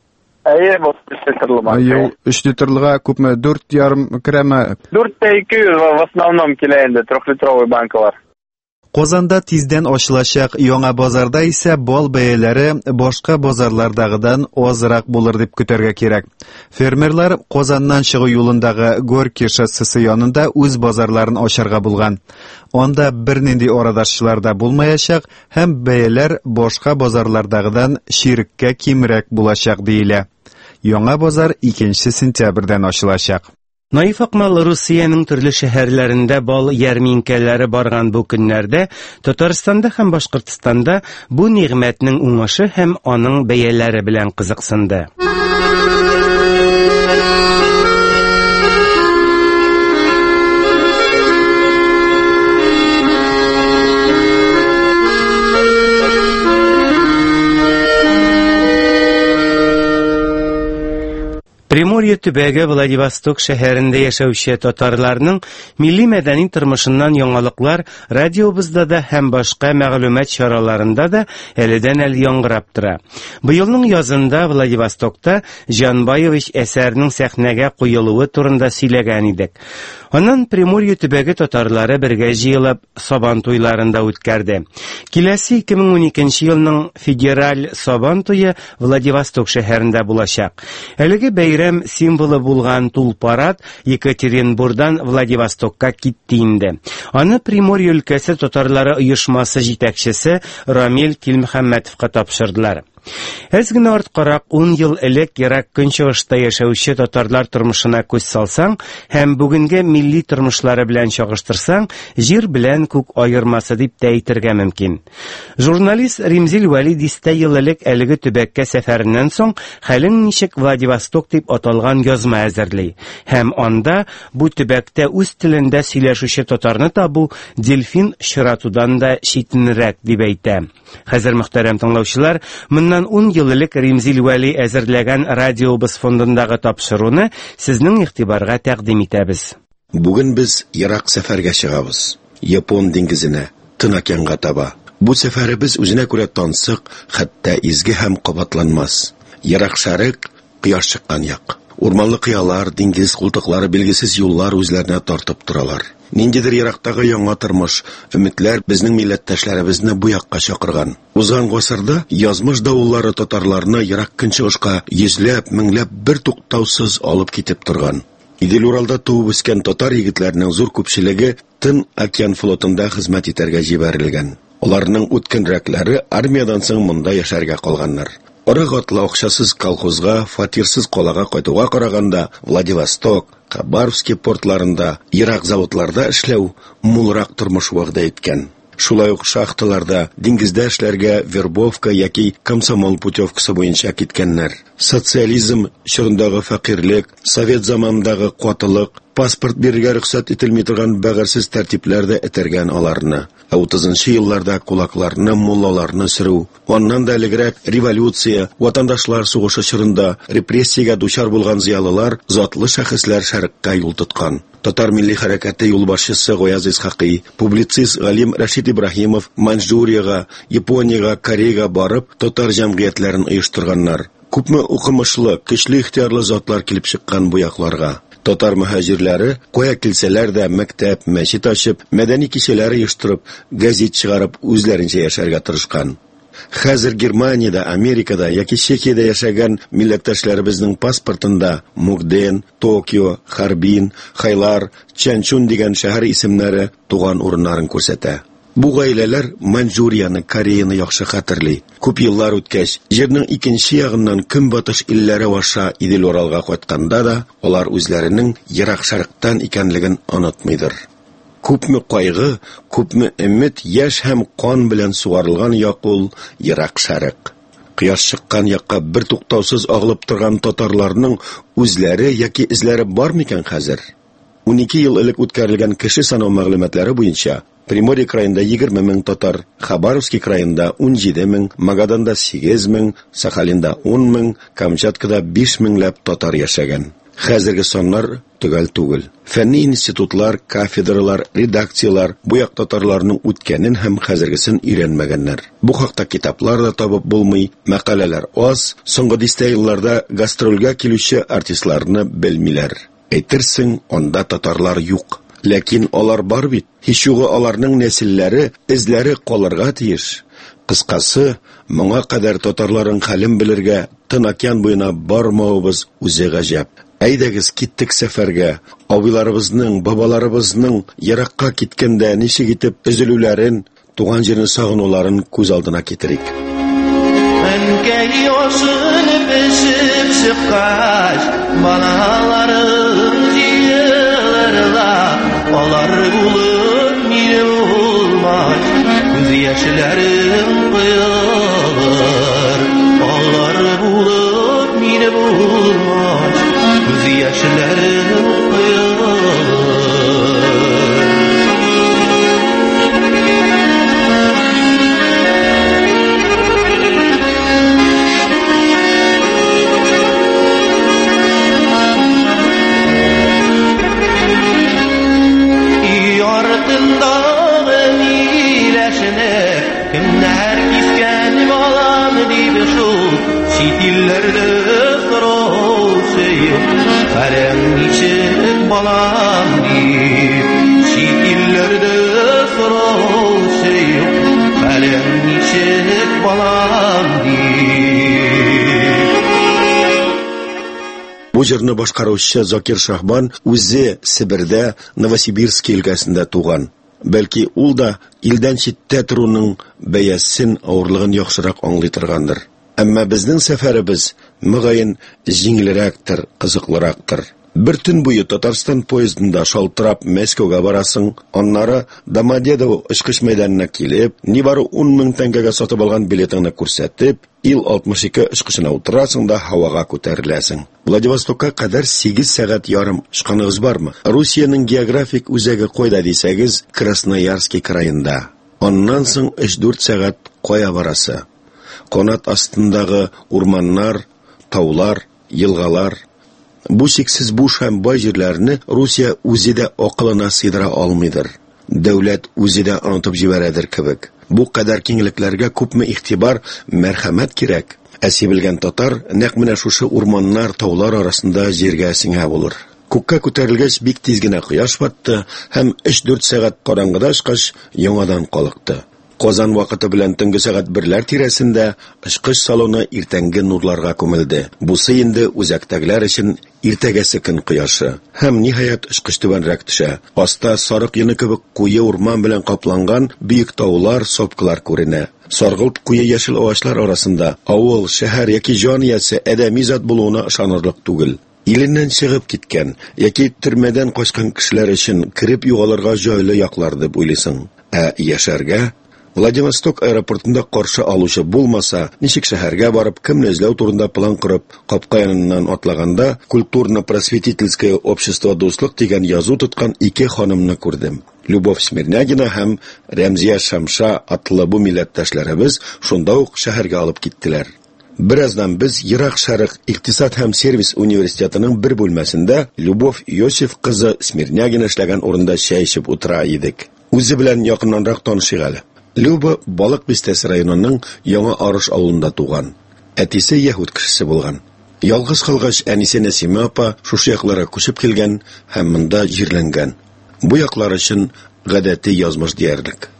Әйе, бу өч литрлы банкасы. өч литрлыга күпме? дүрт ярым керәме? дүрт тә ике йөз в основном килә инде, трехлитровый банкалар. Казанда тиздән ачылачак яңа базарда исә бал бәяләре башка базарлардагыдан азрак булыр дип көтәргә кирәк. Фермерлар Казаннан чыгу юлындагы Горький шоссесы янында үз базарларын ачарга булган. Анда бернинди арадашчылар да булмаячак һәм бәяләр башка базарлардагыдан ширеккә кимрәк булачак диелә. Яңа базар икенче сентябрьдән ачылачак. Наиф Акмал Русиянең төрле шәһәрләрендә бал ярминкәләре барган бу көннәрдә Татарстанда һәм Башкортстанда бу нигъмәтнең уңышы һәм аның бәяләре белән кызыксынды. Приморье төбәге Владивосток шәһәрендә яшәүче татарларның милли мәдәни тормышыннан яңалыклар радиобызда да һәм башка мәгълүмат чараларында да әледән-әле яңгырап тора. Быелның язында Владивостокта Жанбаевич әсәренең сәхнәгә куелуы турында сөйләгән идек. Аннан Приморье төбәге татарлары бергә җыелып Сабан туйларында үткәрде. Киләсе ике мең уникенче елның федераль Сабан туе Владивосток шәһәрендә булачак. Әлеге бәйрәм символы булган тулпарат Екатеринбурдан Владивостокка китте инде. Аны Приморье өлкәсе татарлары оешмасы җитәкчесе Рамил Килмөхәммәтовка тапшырдылар. Әз генә арткарак ун ел элек ерак көнчыгышта яшәүче татарлар тормышына күз салсаң һәм бүгенге милли тормышлары белән чагыштырсаң, җир белән күк аермасы дип тә әйтергә мөмкин. Журналист Римзил Вәли дистә ел элек әлеге төбәккә сәфәреннән соң хәлең ничек Владивосток дип аталган язма әзерли. Һәм анда бу төбәктә үз телендә сөйләшүче татарны табу дельфин чиратудан да читенрәк дип әйтә. Хәзер мөхтәрәм тыңлаучылар, моннан ун ел элек Римзил Вәли әзерләгән радиобыз фондындагы тапшыруны сезнең игътибарга тәкъдим итәбез. Бүген без ерак сәфәргә чыгабыз. Япон диңгезенә, Тын океанга таба. Бу сәфәребез үзенә күрә тансык, хәтта изге һәм кабатланмас. Ерак шәрык, кояш чыккан як. Урманлы кыялар, диңгез култыклары, билгесез юллар үзләренә тартып торалар. Ниндидер ерактагы яңа тормыш, өметләр безнең милләттәшләребезне бу якка чакырган. Узган гасырда язмыш давыллары татарларны ерак көнчыгышка йөзләп, меңләп бер туктаусыз алып китеп торган. Идел Уралда туып үскән татар егетләренең зур күпчелеге Тын океан флотында хезмәт итәргә җибәрелгән. Аларның үткенрәкләре армиядан соң монда яшәргә калганнар. Арык атлы акчасыз колхозга, фатирсыз калага кайтуга караганда, Владивосток, Хабаровский портларында, ерак заводларда эшләү мулрак тормыш вәгъдә иткән. Шулай ук шахталарда, диңгездә эшләргә вербовка яки комсомол путевкасы буенча киткәннәр. Социализм чорындагы фәкыйрьлек, совет заманындагы катылык, паспорт бирергә рөхсәт ителми торган бәгырьсез тәртипләрдә этәргән аларны. отызынчы елларда кулакларны, муллаларны сөрү, аннан да элегрәк революция, ватандашлар сугышы чорында репрессиягә дучар булган зыялылар, затлы шәхесләр шәреккә юл тоткан. Татар милли хәрәкәте юлбашчысы Гаяз Исхакый, публицист Галим Рашид Ибраһимов Маньчжурияга, Япониягә, Кореяга барып, татар җәмгыятьләрен оештырганнар. Күпме укымышлы, көчле ихтиярлы затлар килеп чыккан бу якларга. Татар мөхаҗирләре кая килсәләр дә мәктәп, мәчет ачып, мәдәни кичәләр оештырып, газет чыгарып, үзләренчә яшәргә тырышкан. Хәзер Германиядә, Америкада яки Чехиядә яшәгән милләттәшләребезнең паспортында Мукден, Токио, Харбин, Хайлар, Чанчун дигән шәһәр исемнәре туган урыннарын күрсәтә. Бу гаиләләр Маньчжурияны, Кореяны яхшы хәтерли. Күп еллар үткәч, җирнең икенче ягыннан көнбатыш илләре аша Идел Уралга кайтканда да, алар үзләренең ерак шәрыктан икәнлеген онытмыйдыр. Күпме кайгы, күпме өмет, яшь һәм кан белән сугарылган як ул ерак шәрык. Кояш чыккан якка бер туктаусыз агылып торган татарларның үзләре яки эзләре бар микән хәзер? унике ел элек үткәрелгән кеше санау мәгълүматлары буенча, Приморье краенда егерме мең татар, Хабаровский краенда ун җиде мең, Магаданда сигез мең, Сахалинда ун мең, Камчаткада биш меңләп татар яшәгән. Хәзерге саннар төгәл түгел. Фәнни институтлар, кафедралар, редакциялар бу як татарларның үткәнен һәм хәзергесен өйрәнмәгәннәр. Бу хакта китаплар да табып булмый, мәкаләләр аз, соңгы дистә елларда гастрольгә килүче артистларны белмиләр. Әйтерсең, анда татарлар юк. Ләкин алар бар бит. Һич югы аларның нәселләре, эзләре калырга тиеш. Кыскасы, моңа кадәр татарларның хәлен белергә Тын океан буена бармавыбыз үзе гаҗәп. Әйдәгез киттек сәфәргә. Абыйларыбызның, бабаларыбызның еракка киткәндә ничек итеп өзелүләрен, туган җирне сагынуларын күз алдына китерик. Әнкәй ошынып эшеп чыккач, балаларым җыелырла, алар булып мине булмач, күз яшьләрем кыйлыр, алар булып мине булмач, күз яшьләрем кыйлыр. Бу җырны башкаручы Закир Шахбан үзе Сибирдә, Новосибирск өлкәсендә туган. Бәлки ул да илдән читтә торуның бәясен, авырлыгын яхшырак аңлый торгандыр. Әмма безнең сәфәребез мөгаен җиңелрәктер, кызыклырактыр. Бер төн буе Татарстан поездында шалтырап Мәскәүгә барасың, аннары Домодедово очкыш мәйданына килеп, нибары ун мең тәңкәгә сатып алган билетыңны күрсәтеп, ил алтмыш ике очкышына утырасың да һавага күтәреләсең. Владивостокка кадәр сигез сәгать ярым очканыгыз бармы? Русиянең географик үзәге кайда дисәгез, Красноярский краенда. Аннан соң өч-дүрт сәгать кая барасы? Канат астындагы урманнар, таулар, елгалар. Бу сиксез буш һәм бай җирләрне Русия үзе дә акылына сыйдыра алмыйдыр. Дәүләт үзе дә онытып җибәрәдер кебек. Бу кадәр киңлекләргә күпме игътибар, мәрхәмәт кирәк. Әси белгән татар нәкъ менә шушы урманнар, таулар арасында җиргә сиңә булыр. Күккә күтәрелгәч бик тиз генә кояш батты һәм өч-дүрт сәгать караңгыда очкач яңадан калыкты. Казан вакыты белән төнге сәгать берләр тирәсендә очкыш салоны иртәнге нурларга күмелде. Бусы инде үзәктәгеләр өчен иртәгәсе көн кояшы. Һәм ниһаять очкыш түбәнрәк төшә. Аста сарык йоны кебек куе урман белән капланган бөек таулар, сопкылар күренә. Саргылт куе яшел агачлар арасында авыл, шәһәр яки җан иясе адәми зат булуына ышанырлык түгел. Иленнән чыгып киткән яки төрмәдән качкан кешеләр өчен кирип югалырга җайлы яклар дип уйлыйсың. Ә яшәргә Владивосток аэропортында каршы алучы булмаса, ничек шәһәргә барып, кемне эзләү турында план корып, капка яныннан атлаганда, культурно-просветительское общество дуслык дигән язу тоткан ике ханымны күрдем. Любовь Смирнягина һәм Рәмзия Шамша атлы бу милләттәшләребез шунда ук шәһәргә алып киттеләр. Бераздан без Ерак Шәрык икътисад һәм сервис университетының бер бүлмәсендә Любовь Йосиф кызы Смирнягина эшләгән урында чәй эчеп утыра идек. Үзе белән якыннанрак танышыйк әле. Люба Балык Бистәсе районының Яңа Арыш авылында туган. Әтисе яһүд кешесе булган. Ялгыз калгач әнисе Нәсима апа шушы якларга күчеп килгән һәм монда җирләнгән. Бу яклар өчен гадәти язмыш диярлек.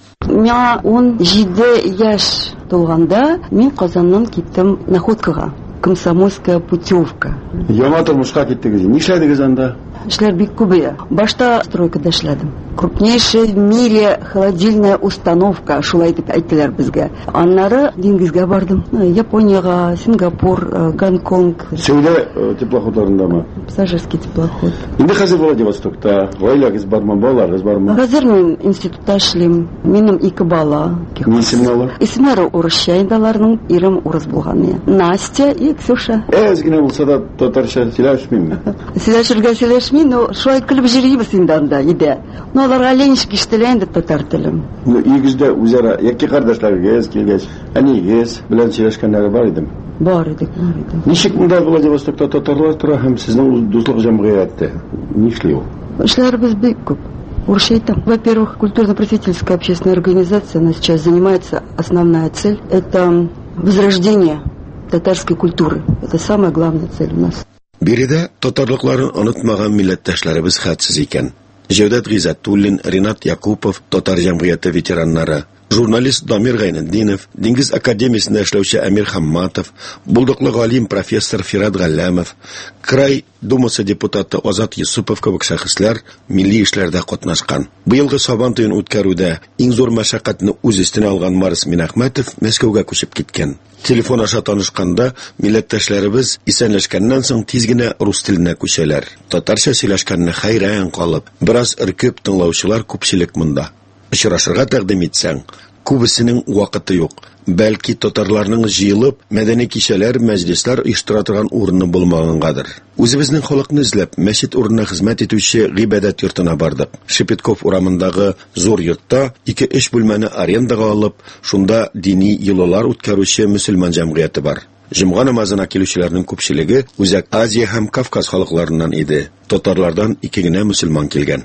Миңа ун җиде яшь тулганда мин Казаннан киттем Находкага. Комсомольская путевка. Яңа тормышка киттегез. Нишләдегез анда? Эшләр бик күбәя. Башта стройкада эшләдем. Крупнейшая в мире холодильная установка, шулай дип әйттеләр безгә. Аннары диңгезгә бардым. Япониягә, Сингапур, Гонконг. Сәүдә теплоходларындамы? Пассажирский теплоход. Инде хәзер Владивостокта гаиләгез бармы, балаларыгыз бармы? Хәзер мин институтта эшлим. Минем ике бала. Исемнәр? Исемнәре урысча индаларның, ирем урыс булган. Настя и Ксюша. Әз генә булса да татарча сөйләшмимме? Сөйләшергә сөйләшмим, но шулай көлеп җырлыйбыз инде анда, иде. Но аларга ленишки иштелә инде татар телем. Ну, игездә үзара яки кардәшләргез килгәч, әнигез белән сөйләшкәннәре бар идем. Бар иде, бар иде. Ничек монда Владивостокта татарлар тора һәм сезнең дуслык җәмгыяте? Нишләй ул? Эшләребез бик күп. Урысча әйтәм. Во-первых, культурно-просветительская общественная организация, она сейчас занимается, основная цель – это возрождение татарской культуры. Это самая главная цель у нас. Биредә татарлыкларын онытмаган милләттәшләребез хәтсез икән. Җәүдәт Гыйззәтуллин, Ринат Якупов, татар җәмгыяте ветераннары, журналист Дамир Гайнетдинов, Диңгез академиясендә эшләүче Әмир Хамматов, булдыклы галим профессор Фират Галләмов, край думасы депутаты Азат Юсупов кебек шәхесләр милли эшләрдә катнашкан. Быелгы Сабан туен үткәрүдә иң зур мәшәкатьне үз өстенә алган Марис Минәхмәтов Мәскәүгә күчеп киткән. Телефон аша танышканда милләттәшләребез исәнләшкәннән соң тиз генә рус теленә күчәләр. Татарча сөйләшкәнне хәйран калып, бераз иркеп тыңлаучылар күпчелек монда. Очрашырга тәкъдим итсәң, күбесенең вакыты юк. Бәлки татарларның җыелып, мәдәни кичәләр, мәҗлесләр оештыра торган урыны булмагангадыр. Үзебезнең халыкны эзләп, мәчет урынына хезмәт итүче гыйбадәт йортына бардык. Шепетков урамындагы зур йортта ике-өч бүлмәне арендага алып, шунда дини йолалар үткәрүче мөселман җәмгыяте бар. Җомга намазына килүчеләрнең күпчелеге Үзәк Азия һәм Кавказ халыкларыннан иде. Татарлардан ике генә мөселман килгән.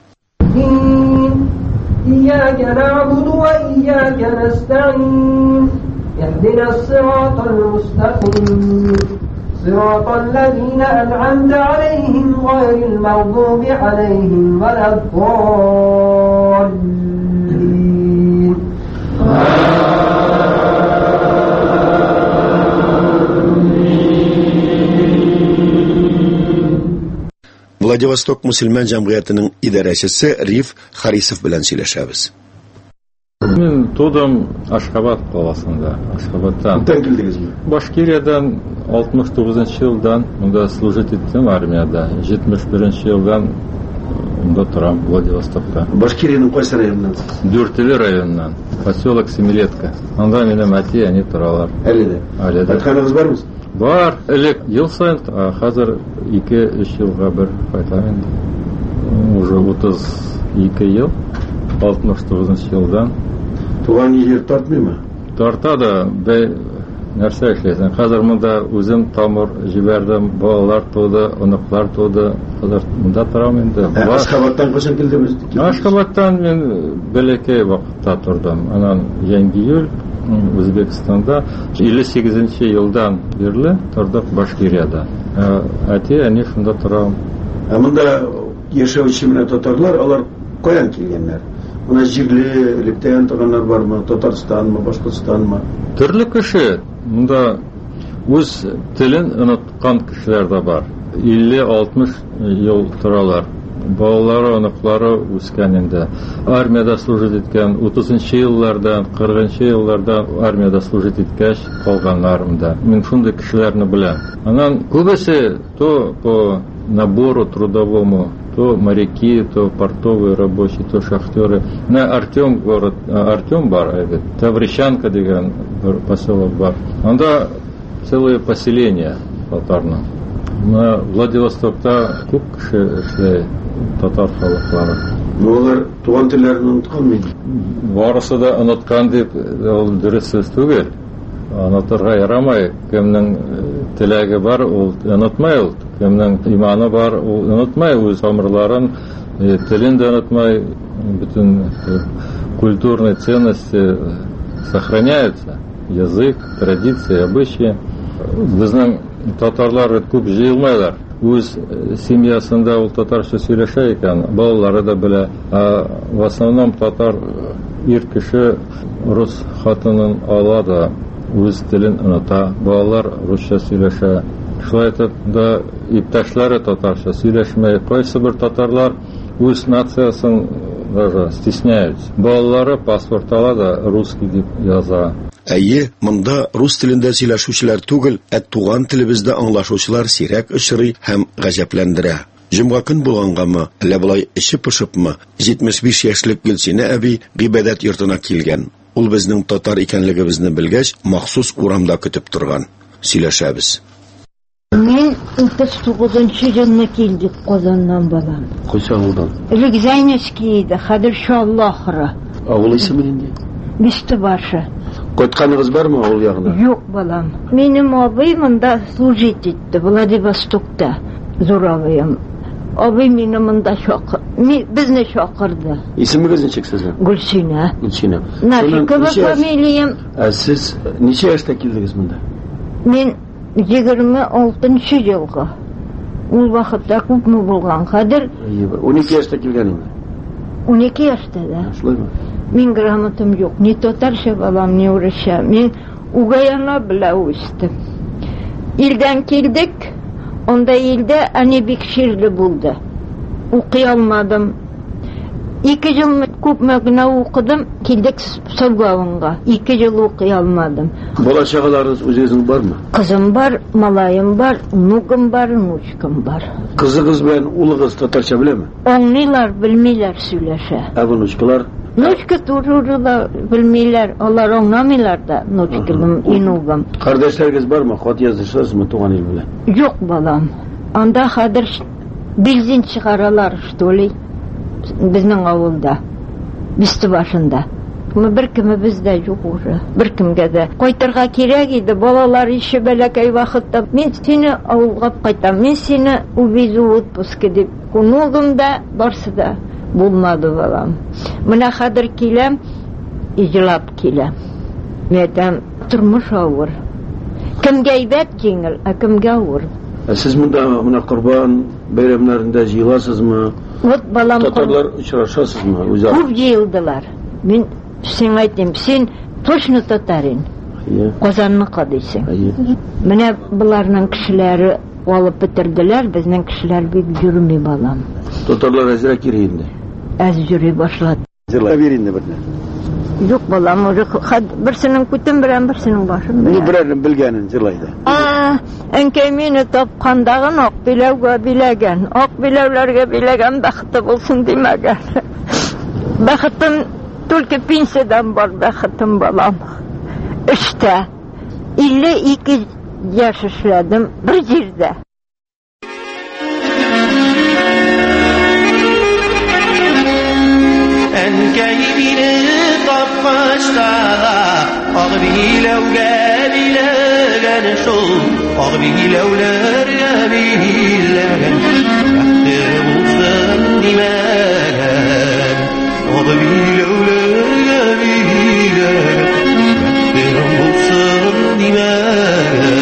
إياك نعبد وإياك نستعين اهدنا الصراط المستقيم صراط الذين أنعمت عليهم غير المغضوب عليهم ولا الضالين Владивосток мусульман җәмгыятенең идарәчесе Риф Харисов белән сөйләшәбез. Мин тудым Ашхабад каласында, Ашхабадтан. Күптән килдегезме? Башкириядан алтмыш тугызынчы елдан монда служить иттем армияда. җитмеш беренче елдан монда торам Владивостокта. Башкирияның кайсы районыннан? Дүртеле районыннан, поселок Семилетка. Анда минем әти, әни торалар. Әле дә. Әле дә. Кайтканыгыз бармы? Бар, элек ел сайын, хәзер ике-өч елга бер кайтам инде. Уже утыз ике ел, алтмыш тугызынчы елдан. Туган җир тартмыймы? Тарта да, бәй нәрсә эшләсәң. Хәзер монда үзем тамыр җибәрдем, балалар туды, оныклар туды. Хәзер монда торам инде. Ашхабадтан кайчан килдегез? Ашхабадтан мин бәләкәй вакытта тордым. Анан Яңгиюл, Үзбекстанда илле сигезенче елдан бирле тордык Башкирияда. Әти, әни шунда торам. Ә монда яшәүче менә татарлар, алар каян килгәннәр? Моны җирлелектән торганнар бармы? Татарстанмы, Башкортстанмы? Төрле кеше. Монда үз телен оныткан кешеләр дә бар. илле алтмыш ел торалар. Балалары, оныклары үскән инде. Армияда служить иткән, утызынчы еллардан, кырыгынчы еллардан армияда служить иткәч калганнарым да. Мин шундый кешеләрне беләм. Аннан күбесе то по набору трудовому, то моряки, то портовые рабочие, то шахтеры. На Артем город, Артем бар, әйбет. Таврищанка дигән бер поселок бар. Анда целое поселение татарның. На Владивостокта күп кеше эшләй, татар халыклары. Булар туган телләрен онытканмы? Барысы да оныткан дип, ул дөрес сүз түгел. Онытырга ярамай. Кемнең теләге бар, ул онытмай ул. Кемнең иманы бар, ул онытмай үз тамырларын, телен дә онытмай, bütün культурные ценности сохраняются. Язык, традиции, обычаи. Безнең татарлар күп җыелмайлар. Үз семьясында ул татарча сөйләшә икән, балалары да белә. В основном татар ир кеше рус хатынын ала да үз телен оныта. Балалар русча сөйләшә. Шулай итеп да иптәшләре татарча сөйләшмәй. Кайсы бер татарлар үз нациясын даже стесняются. Балалары паспорт ала да русский дип яза. Әйе, монда рус телендә сөйләшүчеләр түгел, ә туган телебездә аңлашучылар сирәк очрый һәм гаҗәпләндерә. Җомга көн булгангамы, әллә болай эче пошыпмы, җитмеш биш яшьлек Гөлсинә әби гыйбадәт йортына килгән. Ул безнең татар икәнлегебезне белгәч, махсус урамда көтеп торган. Сөйләшәбез. Мин утыз тугызынчы елны килдек Казаннан балам. Кайсы авылдан? Регзайнский иде, хәзер Шаллахры. Авыл исеме нинди? Бистебашы. Кайтканыгыз бармы авыл ягына? Юк, балам. Минем абый монда служить итте, Владивостокта. Зур абыем. Абый мине монда чакыр. Безне чакырды. Исемегез ничек сезнең? Гөлсинә. Гөлсинә. Нафикова фамилиям. Ә сез ничә яшьтә килдегез монда? Мин егерме алтынчы елга. Ул вакытта күпме булган? Хәзер унике яшьтә килгән инде. унике яшьтә дә. Шулаймы? Мин грамотам юк. Ни татарча балам, ни урысча. Мин угаяна белә үстем. Илдән килдек. Онда илдә әни бик ширле булды. Укый алмадым. Ике ел күпме генә укыдым, килдек Сылбавынга. Ике ел укый алмадым. Бала чагаларыгыз үзегезнең бармы? Кызым бар, малаем бар, внукым бар, внучкам бар. Кызыгыз белән улыгыз татарча беләме? Аңлыйлар, белмиләр сөйләшә. Ә внучкалар? Внучка туры да белмиләр, алар аңламыйлар да, внучкам, инугам. Кардәшләрегез бармы? Хат язышасызмы туган ил белән? Юк, балам. Анда хәзер бензин чыгаралар, что ли? Безнең авылда, Бистебашында. Мы бер кеме бездә юк уже. Бер кемгә дә кайтырга кирәк иде. Балалар ише бәләкәй вакытта. Мин сине авылга кайтам. Мин сине увезу отпуск дип. Кунугымда барсы да булмады балам. Менә хәзер киләм, иҗлап киләм. Мәдәм тормыш авыр. Кемгә әйбәт җиңел, ә кемгә авыр. Ә сез монда менә Корбан бәйрәмнәрендә җыеласызмы? Вот балам татарлар очрашасызмы? Үзәр. Күп җыелдылар. Мин сиңа әйтим, син точно татарин. Казанны кадыйсың. Менә буларның кешеләре алып бетерделәр, безнең кешеләр бик йөрми балам. Татарлар әзрәк йөри инде. Әз йөри башлады. Җырлап йөри инде берне. Юк балам, уже берсенең күтен белән берсенең башын белән. Ни берәрен белгәнен җырлайды. А, әнкәй мине тапкандагын ак биләүгә биләгән. Ак биләүләргә биләгән бәхете булсын димәгән. Бәхетем только пенсиядан бар бәхетем балам. Эштә илле ике яшь эшләдем бер җирдә. Әнкәй мине тапкачта ак биләүгә биләгән шул, ак биләүләргә биләгән. Бәхте булсын димәгән, ак биләүләргә биләгән. Бәхте булсын димәгән.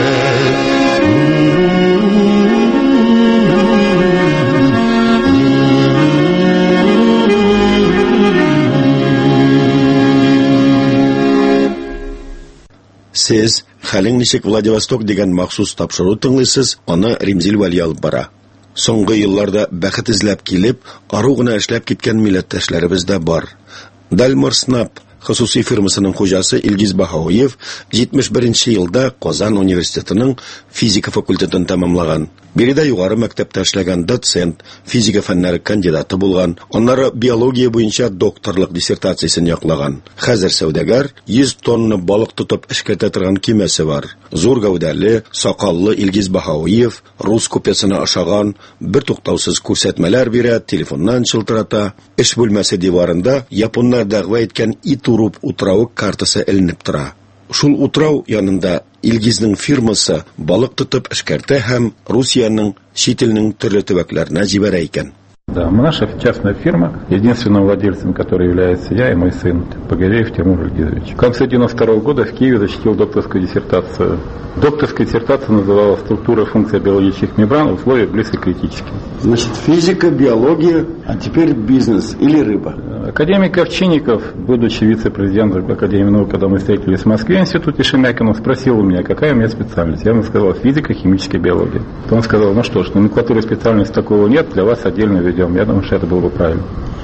Сез Хәлең ничек Владивосток дигән махсус тапшыру тыңлыйсыз, аны Римзил Вәли алып бара. Соңгы елларда бәхет эзләп килеп, ару гына эшләп киткән милләттәшләребез дә бар. Дальмар Снап хосусый фирмасының хуҗасы Илгиз Баһауев җитмеш беренче елда Казан университетының физика факультетын тәмамлаган. Биредә югары мәктәптә эшләгән доцент, физика фәннәре кандидаты булган, аннары биология буенча докторлык диссертациясен яклаган. Хәзер сәүдәгәр йөз тонна балык тотып эшкәртә торган кемәсе бар. Зур гәүдәле, сакаллы Илгиз Баһауев рус купесына ашаган, бер туктаусыз күрсәтмәләр бирә, телефоннан чылтырата. Эш бүлмәсе диварында японнар дәгъва иткән итуруп утрау картасы эленеп тора. Шул утрау янында Илгизнең фирмасы балык тотып эшкәртә һәм Русияның чит илнең төрле төбәкләренә җибәрә икән. Да, наша частная фирма, единственным владельцем которой является я и мой сын Погореев Тимур Ильгизович. В конце девяносто второго года в Киеве защитил докторскую диссертацию. Докторская диссертация называлась «Структура и функция биологических мембран в условиях близко критических». Значит, физика, биология, а теперь бизнес или рыба. Академик Овчинников, будучи вице-президентом Академии наук, когда мы встретились в Москве, в институте Шемякина, спросил у меня, какая у меня специальность. Я ему сказал, физика, химическая биология. Он сказал, ну что ж, номенклатуры специальности такого нет, для вас отдельно ведем. Я думаю, что это было бы правильно.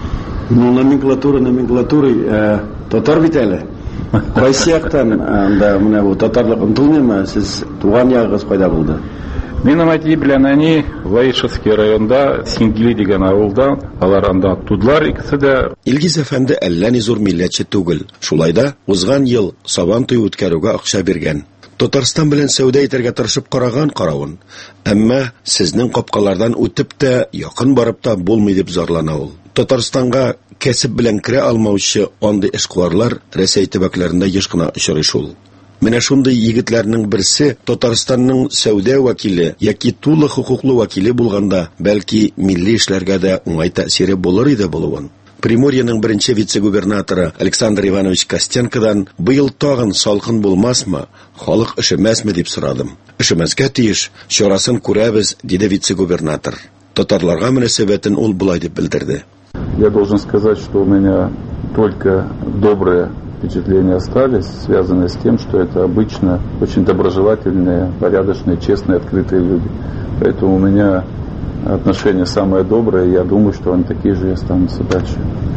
Ну, номенклатура, номенклатурой, э, татар бит әле. Кайсы яктан анда менә бу татарлык ынтылмыймы? Сез туган ягыгыз кайда булды? Минем әти белән әни Лаишевский районда Сингили дигән авылда, алар анда тудлар икесе дә. Илгиз әфәнде әллә ни зур милләтче түгел. Шулай да узган ел Сабан туй үткәрүгә акча биргән. Татарстан белән сәүдә итәргә тырышып караган каравын. Әмма сезнең капкалардан үтеп тә, якын барып та булмый дип зарлана ул. Татарстанга кәсеп белән керә алмаучы андый эшкуарлар Рәсәй төбәкләрендә еш кына очрый шул. Менә шундый егетләрнең берсе Татарстанның сәүдә вәкиле яки тулы хукуклы вәкиле булганда, бәлки милли эшләргә дә уңай тәэсире булыр иде булуын. Приморьеның беренче вице-губернаторы Александр Иванович Костенкодан быел тагын салкын булмасмы, халык эшемәсме дип сорадым. Эшемәскә тиеш, чарасын күрәбез, диде вице-губернатор. Татарларга мөнәсәбәтен ул булай дип белдерде. Я должен сказать, что у меня только добрые впечатления остались, связанные с тем, что это обычно очень доброжелательные, порядочные, честные, открытые люди. Поэтому у меня отношения самые добрые, я думаю, что они такие же и останутся дальше.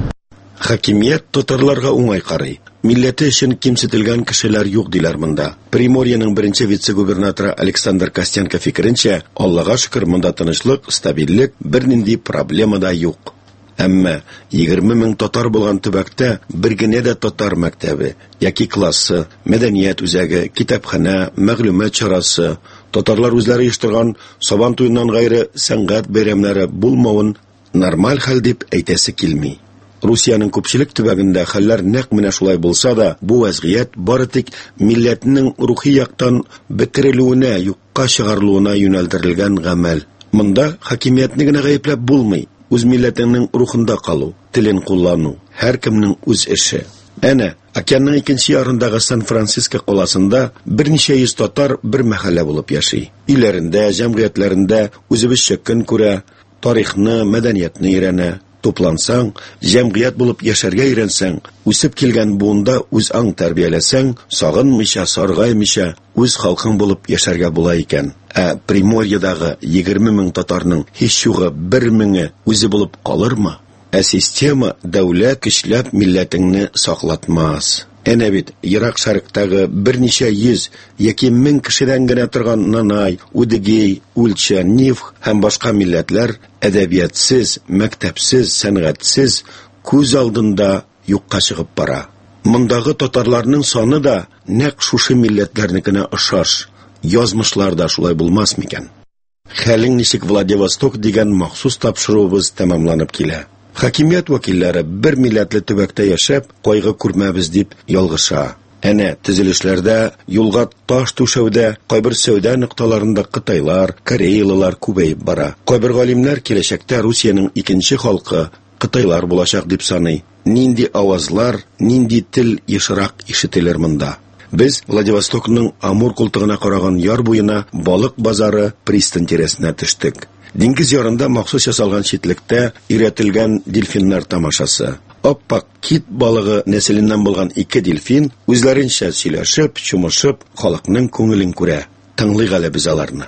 Хакимият татарларга уңай карый. Милләте өчен кимсетелгән кешеләр юк диләр монда. Приморьеның беренче вице-губернаторы Александр Костенко фикеренчә, Аллага шөкер, монда тынычлык, стабильлек, бернинди проблема да юк. Әмма егерме мең татар булган төбәктә бер генә дә татар мәктәбе, яки классы, мәдәният үзәге, китапханә, мәгълүмат чарасы, татарлар үзләре оештырган Сабан туеннан гайры сәнгать бәйрәмнәре булмавын нормаль хәл дип әйтәсе килми. Русияның күпчелек төбәгендә хәлләр нәкъ менә шулай булса да, бу вазгыять бары тик милләтнең рухи яктан бетерелүенә, юкка чыгарылуына юнәлдерелгән гамәл. Монда хакимиятне генә гаепләп булмый. Үз милләтенең рухында калу, телен куллану, һәр кемнең үз эше. Әнә, океанның икенче ярындагы Сан-Франциско каласында берничә йөз татар бер мәхәллә булып яши. Иләрендә, җәмгыятьләрендә үзебезчә көн күрә, тарихны, мәдәниятне өйрәнә. туплансаң, җәмгыять булып яшәргә өйрәнсәң, үсеп килгән буында үз аң тәрбияләсәң, сагынмыйча, саргаймыйча үз халкың булып яшәргә була икән. Ә Приморьедагы егерме мең татарның һич югы бер меңе үзе булып калырмы? Ә система дәүләт көчләп милләтеңне саклатмас. Әнә бит Ирак шәрыктәге берничә йөз яки мең кешедән генә торган Нанай, Удыгей, Ульча, Ниф һәм башка милләтләр әдәбиятсыз, мәктәпсез, сәнгатьсез күз алдында юкка чыгып бара. Мондагы татарларның саны да нәкъ шушы милләтләрнекенә охшаш. Язмышлар да шулай булмас микән? Хәлең ничек Владивосток дигән махсус тапшыруыбыз тәмамланып килә. Хакимият вәкилләре бер милләтле төбәктә яшәп, кайгы күрмәбез дип ялгыша. Әнә төзелешләрдә, юлга таш түшәүдә, кайбер сәүдә нокталарында Кытайлар, Кореялылар күбәеп бара. Кайбер галимнәр киләчәктә Русиянең икенче халкы Кытайлар булачак дип саный. Нинди авазлар, нинди тел ешрак ишетелер монда. Без Владивостокның Амур култыгына караган яр буена балык базары пристань тирәсенә төштек. Диңгез ярында махсус ясалган читлектә өйрәтелгән дельфиннар тамашасы. Аппак кит балыгы нәселеннән булган ике дельфин үзләренчә сөйләшеп, чумышып, халыкның күңелен күрә. Тыңлыйк әле без аларны.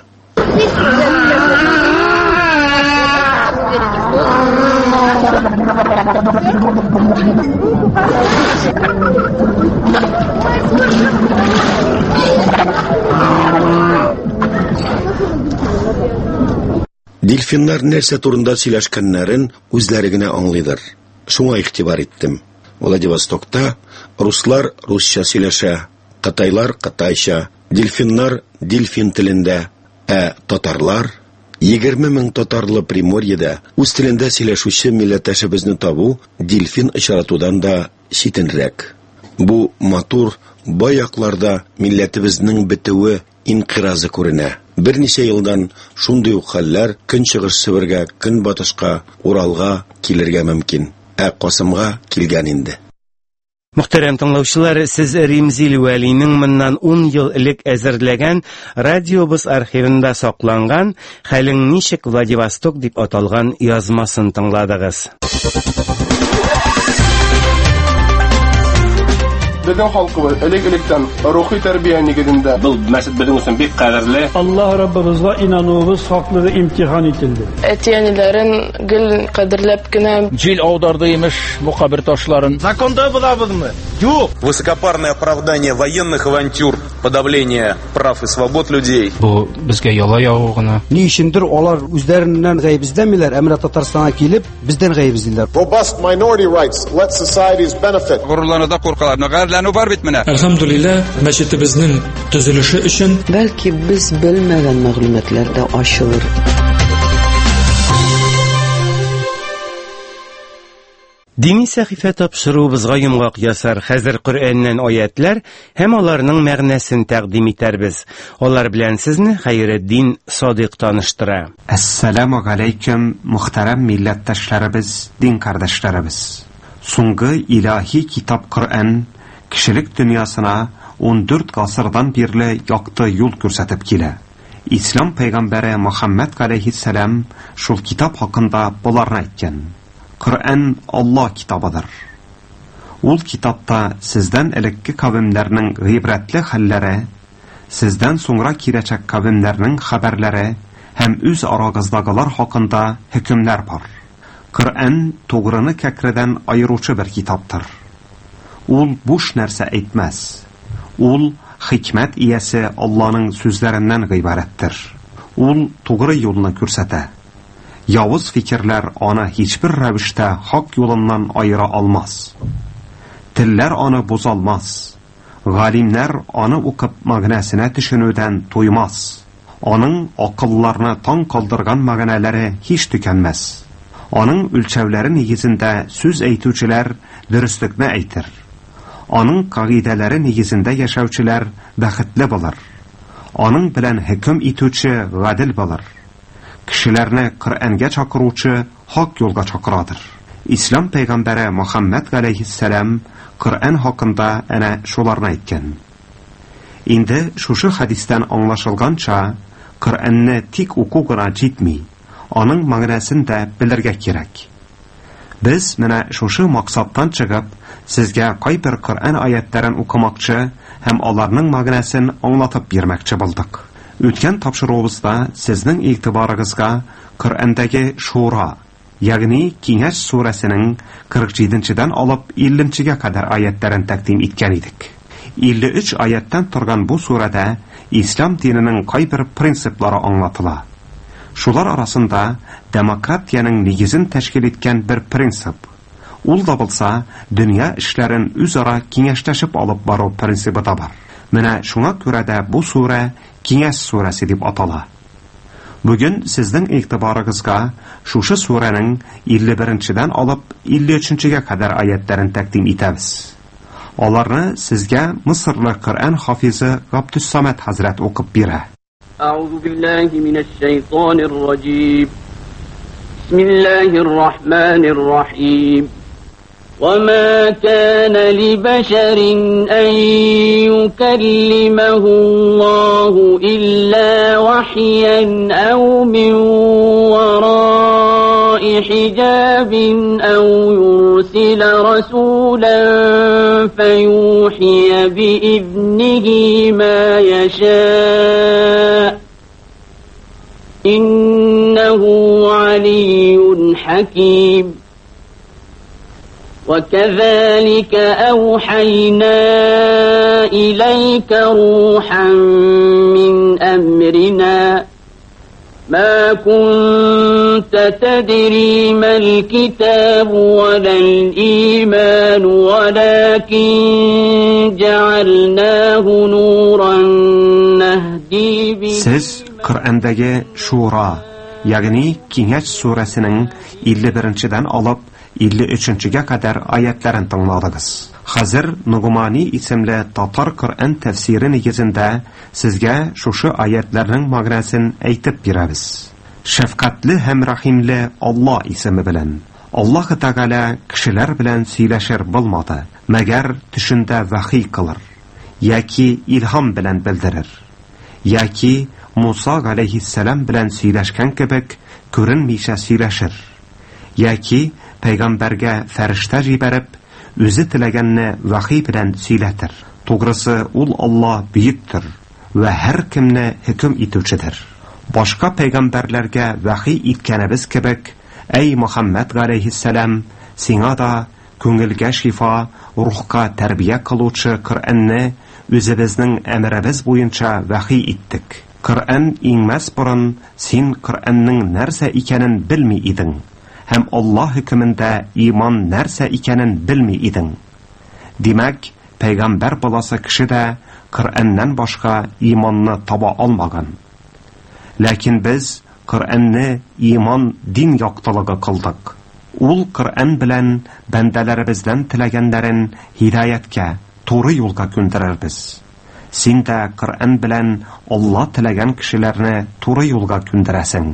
Дельфиннар нәрсә турында сөйләшкәннәрен үзләре генә аңлыйдыр. Шуңа игътибар иттем. Владивостокта руслар русча сөйләшә, кытайлар кытайча, дельфиннар дельфин телендә, ә татарлар егерме мең татарлы Приморьедә үз телендә сөйләшүче милләттәшебезне табу дельфин очратудан да читенрәк. Бу матур бай якларда милләтебезнең бетүе инқиразы күренә. Берничә елдан шундый ук хәлләр көнчыгыш Себергә, көнбатышка, Уралга килергә мөмкин. Ә Касымга килгән инде. Мөхтәрәм тыңлаучылар, сез Римзил Вәлинең моннан ун ел элек әзерләгән радиобыз архивында сакланган "Хәлең ничек Владивосток" дип аталган язмасын тыңладыгыз. Безнең халкыбыз элек-электән рухи тәрбия нигезендә. Бу мәчет безнең өчен бик кадерле. Аллаһ Раббыбызга инануыбыз хаклыгы имтихан ителде. Әтиәниләрен гел кадерләп кенә Җил аударды имеш мукабир ташларын. Законда булабызмы? Юк. Высокопарное оправдание военных авантюр, подавление прав и свобод людей. Бу безгә яла ягу гына. Ни өчендер алар үзләреннән гаебездәмиләр, әмма Татарстанга килеп, бездән гаебездиләр. Robust minority rights let societies benefit. Горурлануда куркалар. Бар бит менә. Әлхәмдулилlah, мәчетебезнең төзелеше өчен бәлки без белмәгән мәгълүматлар да ачылыр. Дини сәхифә тапшыруыбызга йомгак ясар хәзер Коръәннән аятлар һәм аларның мәгънәсен тәкъдим итәрбез. Алар белән сезне Хәйретдин Садыйк таныштыра. Ассаламу алейкум, мөхтәрәм милләттәшләребез, дин кардәшләребез. Соңгы илаһи китап Коръән кешелек дөньясына он дүрт гасырдан бирле якты юл күрсәтеп килә. Ислам пәйгамбәре Мөхәммәд алейһиссалам шул китап хакында буларны әйткән. Коръән Аллаһ китабыдыр. Ул китапта сездән элекке кавемнәрнең гыйбрәтле хәлләре, сездән соңра киләчәк кавемнәрнең хәбәрләре һәм үз арагыздагылар хакында хөкемнәр бар. Коръән тугрыны кәкредән айыручы бер китаптыр. Ул буш нәрсә әйтмәс. Ул хикмәт иясе Аллаһның сүзләреннән гыйбарәттер. Ул тугры юлны күрсәтә. Явыз фикерләр аны һичбер рәвештә хак юлыннан айыра алмас. Телләр аны бозалмас. Галимнәр аны укып мәгънәсенә төшенүдән туймас. Аның акылларны таң калдырган мәгънәләре һич төкәнмәс. Аның үлчәүләре нигезендә сүз әйтүчеләр дөреслекне әйтер. Аның кагыйдәләре нигезендә яшәүчеләр бәхетле булыр. Аның белән хөкем итүче гадел булыр. Кешеләрне Коръәнгә чакыручы хак юлга чакырадыр. Ислам пәйгамбәре Мөхәммәд алейһиссалам Коръән хакында әнә шуларны әйткән. Инде шушы хадистән аңлашылганча, Коръәнне тик уку гына җитми, аның мәгънәсен дә белергә кирәк. Biz менә шушы максаттан чыгып, сезгә кайбер Коръән аятларын укымакчы һәм аларның мәгънәсен аңлатып бирмәкче булдык. Үткән тапшыруыбызда сезнең игътибарыгызга Коръәндәге Шура, ягъни Киңәш сүрәсенең кырык җиденчедән алып илле-гә кадәр аятларын тәкъдим иткән идек. илле өч аяттан торган бу сүрәдә ислам диненең кайбер принциплары аңлатыла. Шулар арасында демократияның нигезен тәшкил иткән бер принцип. Ул да булса, дөнья эшләрен үзара киңәшләшеп алып бару принцибы да бар. Менә шуңа күрә дә бу сүрә Киңәш сүрәсе дип атала. Бүген сезнең игътибарыгызга шушы сүрәнең илле беренчедән алып илле өченчегә кадәр аятларын тәкъдим итәбез. Аларны сезгә Мисырлы Коръән хафизы Габдуссамад хәзрәт укып бирә. أعوذ بالله من الشيطان الرجيم بسم الله الرحمن الرحيم وما كان لبشر أن يكلمه الله إلا وحيا أو من وراء حجاب أو يرسل رسولا فيوحي بإذنه ما يشاء إنه علي حكيم وكذلك أوحينا إليك روحا من أمرنا ما كنت تدري ما الكتاب ولا الإيمان ولكن جعلناه نورا نهدي به. Siz Kur'andagi Shura, ya'ni Kengәш surasining илле беренчедән алып илле өченчегә кадәр аятларын тыңладыгыз. Хәзер Нугмани исемле татар Коръән тәфсире нигезендә сезгә шушы аятларның мәгънәсен әйтеп бирәбез. Шәфкатьле һәм рәхимле Алла исеме белән. Аллаһ Тәгалә кешеләр белән сөйләшер булмады, мәгәр төшендә вахи кылыр, яки илһам белән белдерер, яки Муса алейһиссалам белән сөйләшкән кебек күренмичә сөйләшер, яки пәйгамбәргә фәрештә җибәреп, үзе теләгәнне вахи белән сөйләтер. Тугрысы, ул Алла бөектер ва һәр кемне хөкем итүчедер. Башка пәйгамбәрләргә вахи иткәнебез кебек, әй Мөхәммәд алейһиссалам, сиңа да күңелгә шифа, рухка тәрбия кылучы Коръәнне үзебезнең әмребез буенча вахи иттек. Коръән иңмәс борын син Коръәннең нәрсә икәнен белми идең, һәм Аллаһ хөкемендә иман нәрсә икәнен белми идең. Димәк, пәйгамбәр баласы кеше дә Коръәннән башка иманны таба алмаган. Ләкин без Коръәнне иман дин яктылыгы кылдык. Ул Коръән белән бәндәләребездән теләгәннәрен һидаятка, туры юлга күндерербез. Син дә Коръән белән Алла теләгән кешеләрне туры юлга күндерәсең.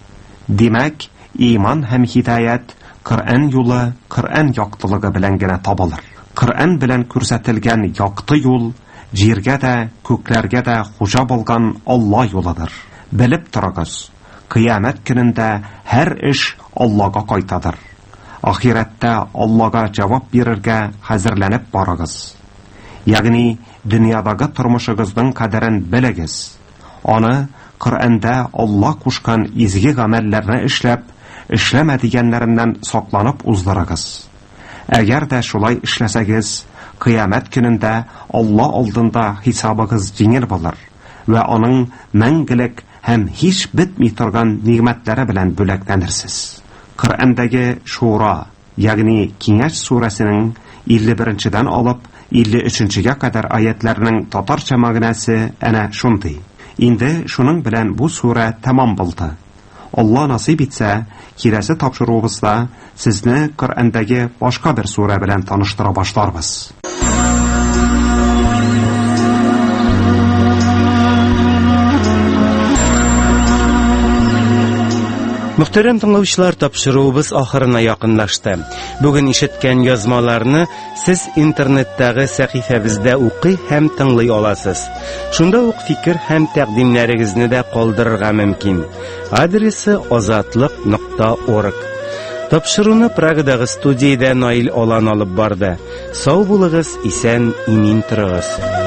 Димәк, иман һәм һидаят Коръән юлы, Коръән яктылыгы белән генә табылыр. Коръән белән күрсәтелгән якты юл җиргә дә, күкләргә дә хуҗа булган Алла юлыдыр. Белеп торыгыз, кыямәт көнендә һәр эш Аллага кайтадыр. Ахирәттә Аллага җавап бирергә хәзерләнеп барыгыз. Ягъни дөньядагы тормышыгызның кадәрен белегез. Аны Коръәндә Алла кушкан изге гамәлләрне эшләп, эшләмә дигәннәреннән сакланып уздырыгыз. Әгәр дә шулай эшләсәгез, кыямәт көнендә Алла алдында хисабыгыз җиңел булыр ва аның мәңгелек һәм һич бетми торган нигъмәтләре белән бүләкләнерсез. Коръәндәге Шура, ягъни Киңәш сүрәсенең илле беренчедән алып илле өченчегә кадәр аятларның татарча мәгънәсе әнә шундый. Инде шуның белән бу сүрә тәмам булды. Алла насыйп итсә, киләсе тапшыруыбызда сезне Коръәндәге башка бер сүрә белән таныштыра башларбыз. Мөхтәрәм тыңлаучылар, тапшыруыбыз ахырына якынлашты. Бүген ишеткән язмаларны сез интернеттагы сәхифәбездә укый һәм тыңлый аласыз. Шунда ук фикер һәм тәкъдимнәрегезне дә калдырырга мөмкин. Адресы азатлык нокта орг. Тапшыруны Прагадагы студиядә Наил Алан алып барды. Сау булыгыз, исән, имин торыгыз.